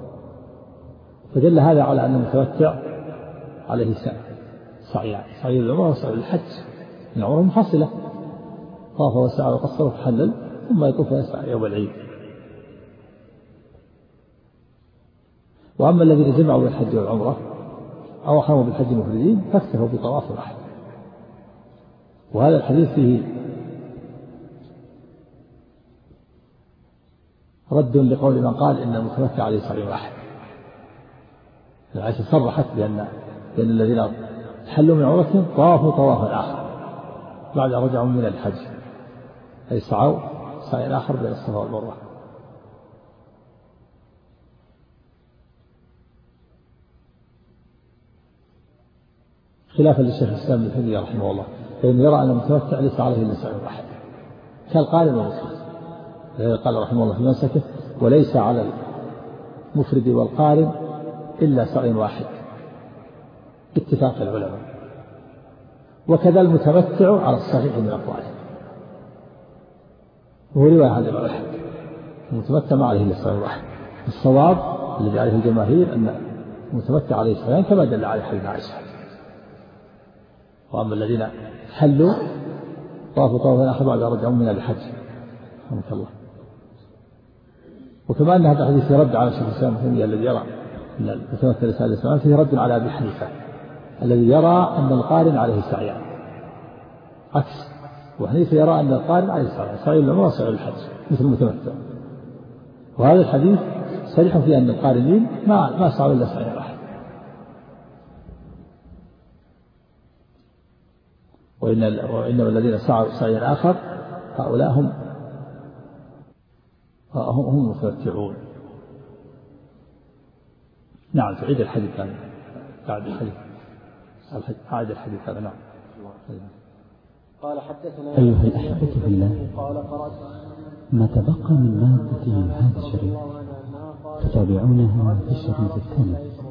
فدل هذا على أن المتمتع عليه سعيان، سعي العمرة وسعي الحج. العمرة منفصلة، طاف وسعى وقصر وحلل ثم يطوف ويسعى يوم العيد. وأما الذين جمعوا الحج والعمرة أو أحرموا بالحج مفردين فاكتفوا بطواف واحد. وهذا الحديث فيه رد لقول من قال إن المتمتع عليه سعي واحد. عائشة صرحت بأن الذين حلوا من عمرتهم طافوا طوافا آخر بعد أن رجعوا من الحج، أي سعوا سعي آخر بين الصفا والمروة. خلافا للشيخ الإسلام ابن تيمية رحمه الله، فإنه يرى أن المتمتع ليس عليه إلا سعي واحد كالقارن والمفرد. قال رحمه الله في منسكه وليس على المفرد والقارن إلا سعي واحد باتفاق العلماء. وكذا المتمتع على الصحيح من أقواله، وهو رواية عن الإمام أحمد المتمتع ما عليه إلا سعي واحد. الصواب الذي عليه الجماهير أن المتمتع عليه سعيان كما دل عليه حديث عائشة. وأما الذين حلوا طافوا طوافا آخر بعد أن رجعوا من الحج رحمه الله. وكما أن هذا الحديث يرد على الشيخ الإسلام ابن تيمية الذي يرى أن المتمتع ليس عليه سعيان، فيه رد على أبي حنيفة الذي يرى أن القارن عليه سعيان عكس، وحنيفة يرى أن القارن عليه سعيان، سعي العمرة وسعي الحج مثل المتمتع. وهذا الحديث صريح في أن القارنين ما سعوا إلا سعي واحد. وإنما الذين سعوا سعيا آخر هؤلاء هم المتمتعون. نعم تعيد الحديث هذا بعد الحديث عاد الحديث هذا. نعم. قال حدثنا أيها الأحبة في الله، ما تبقى من مادة هذا الشريط تتابعونها في الشريط الثاني.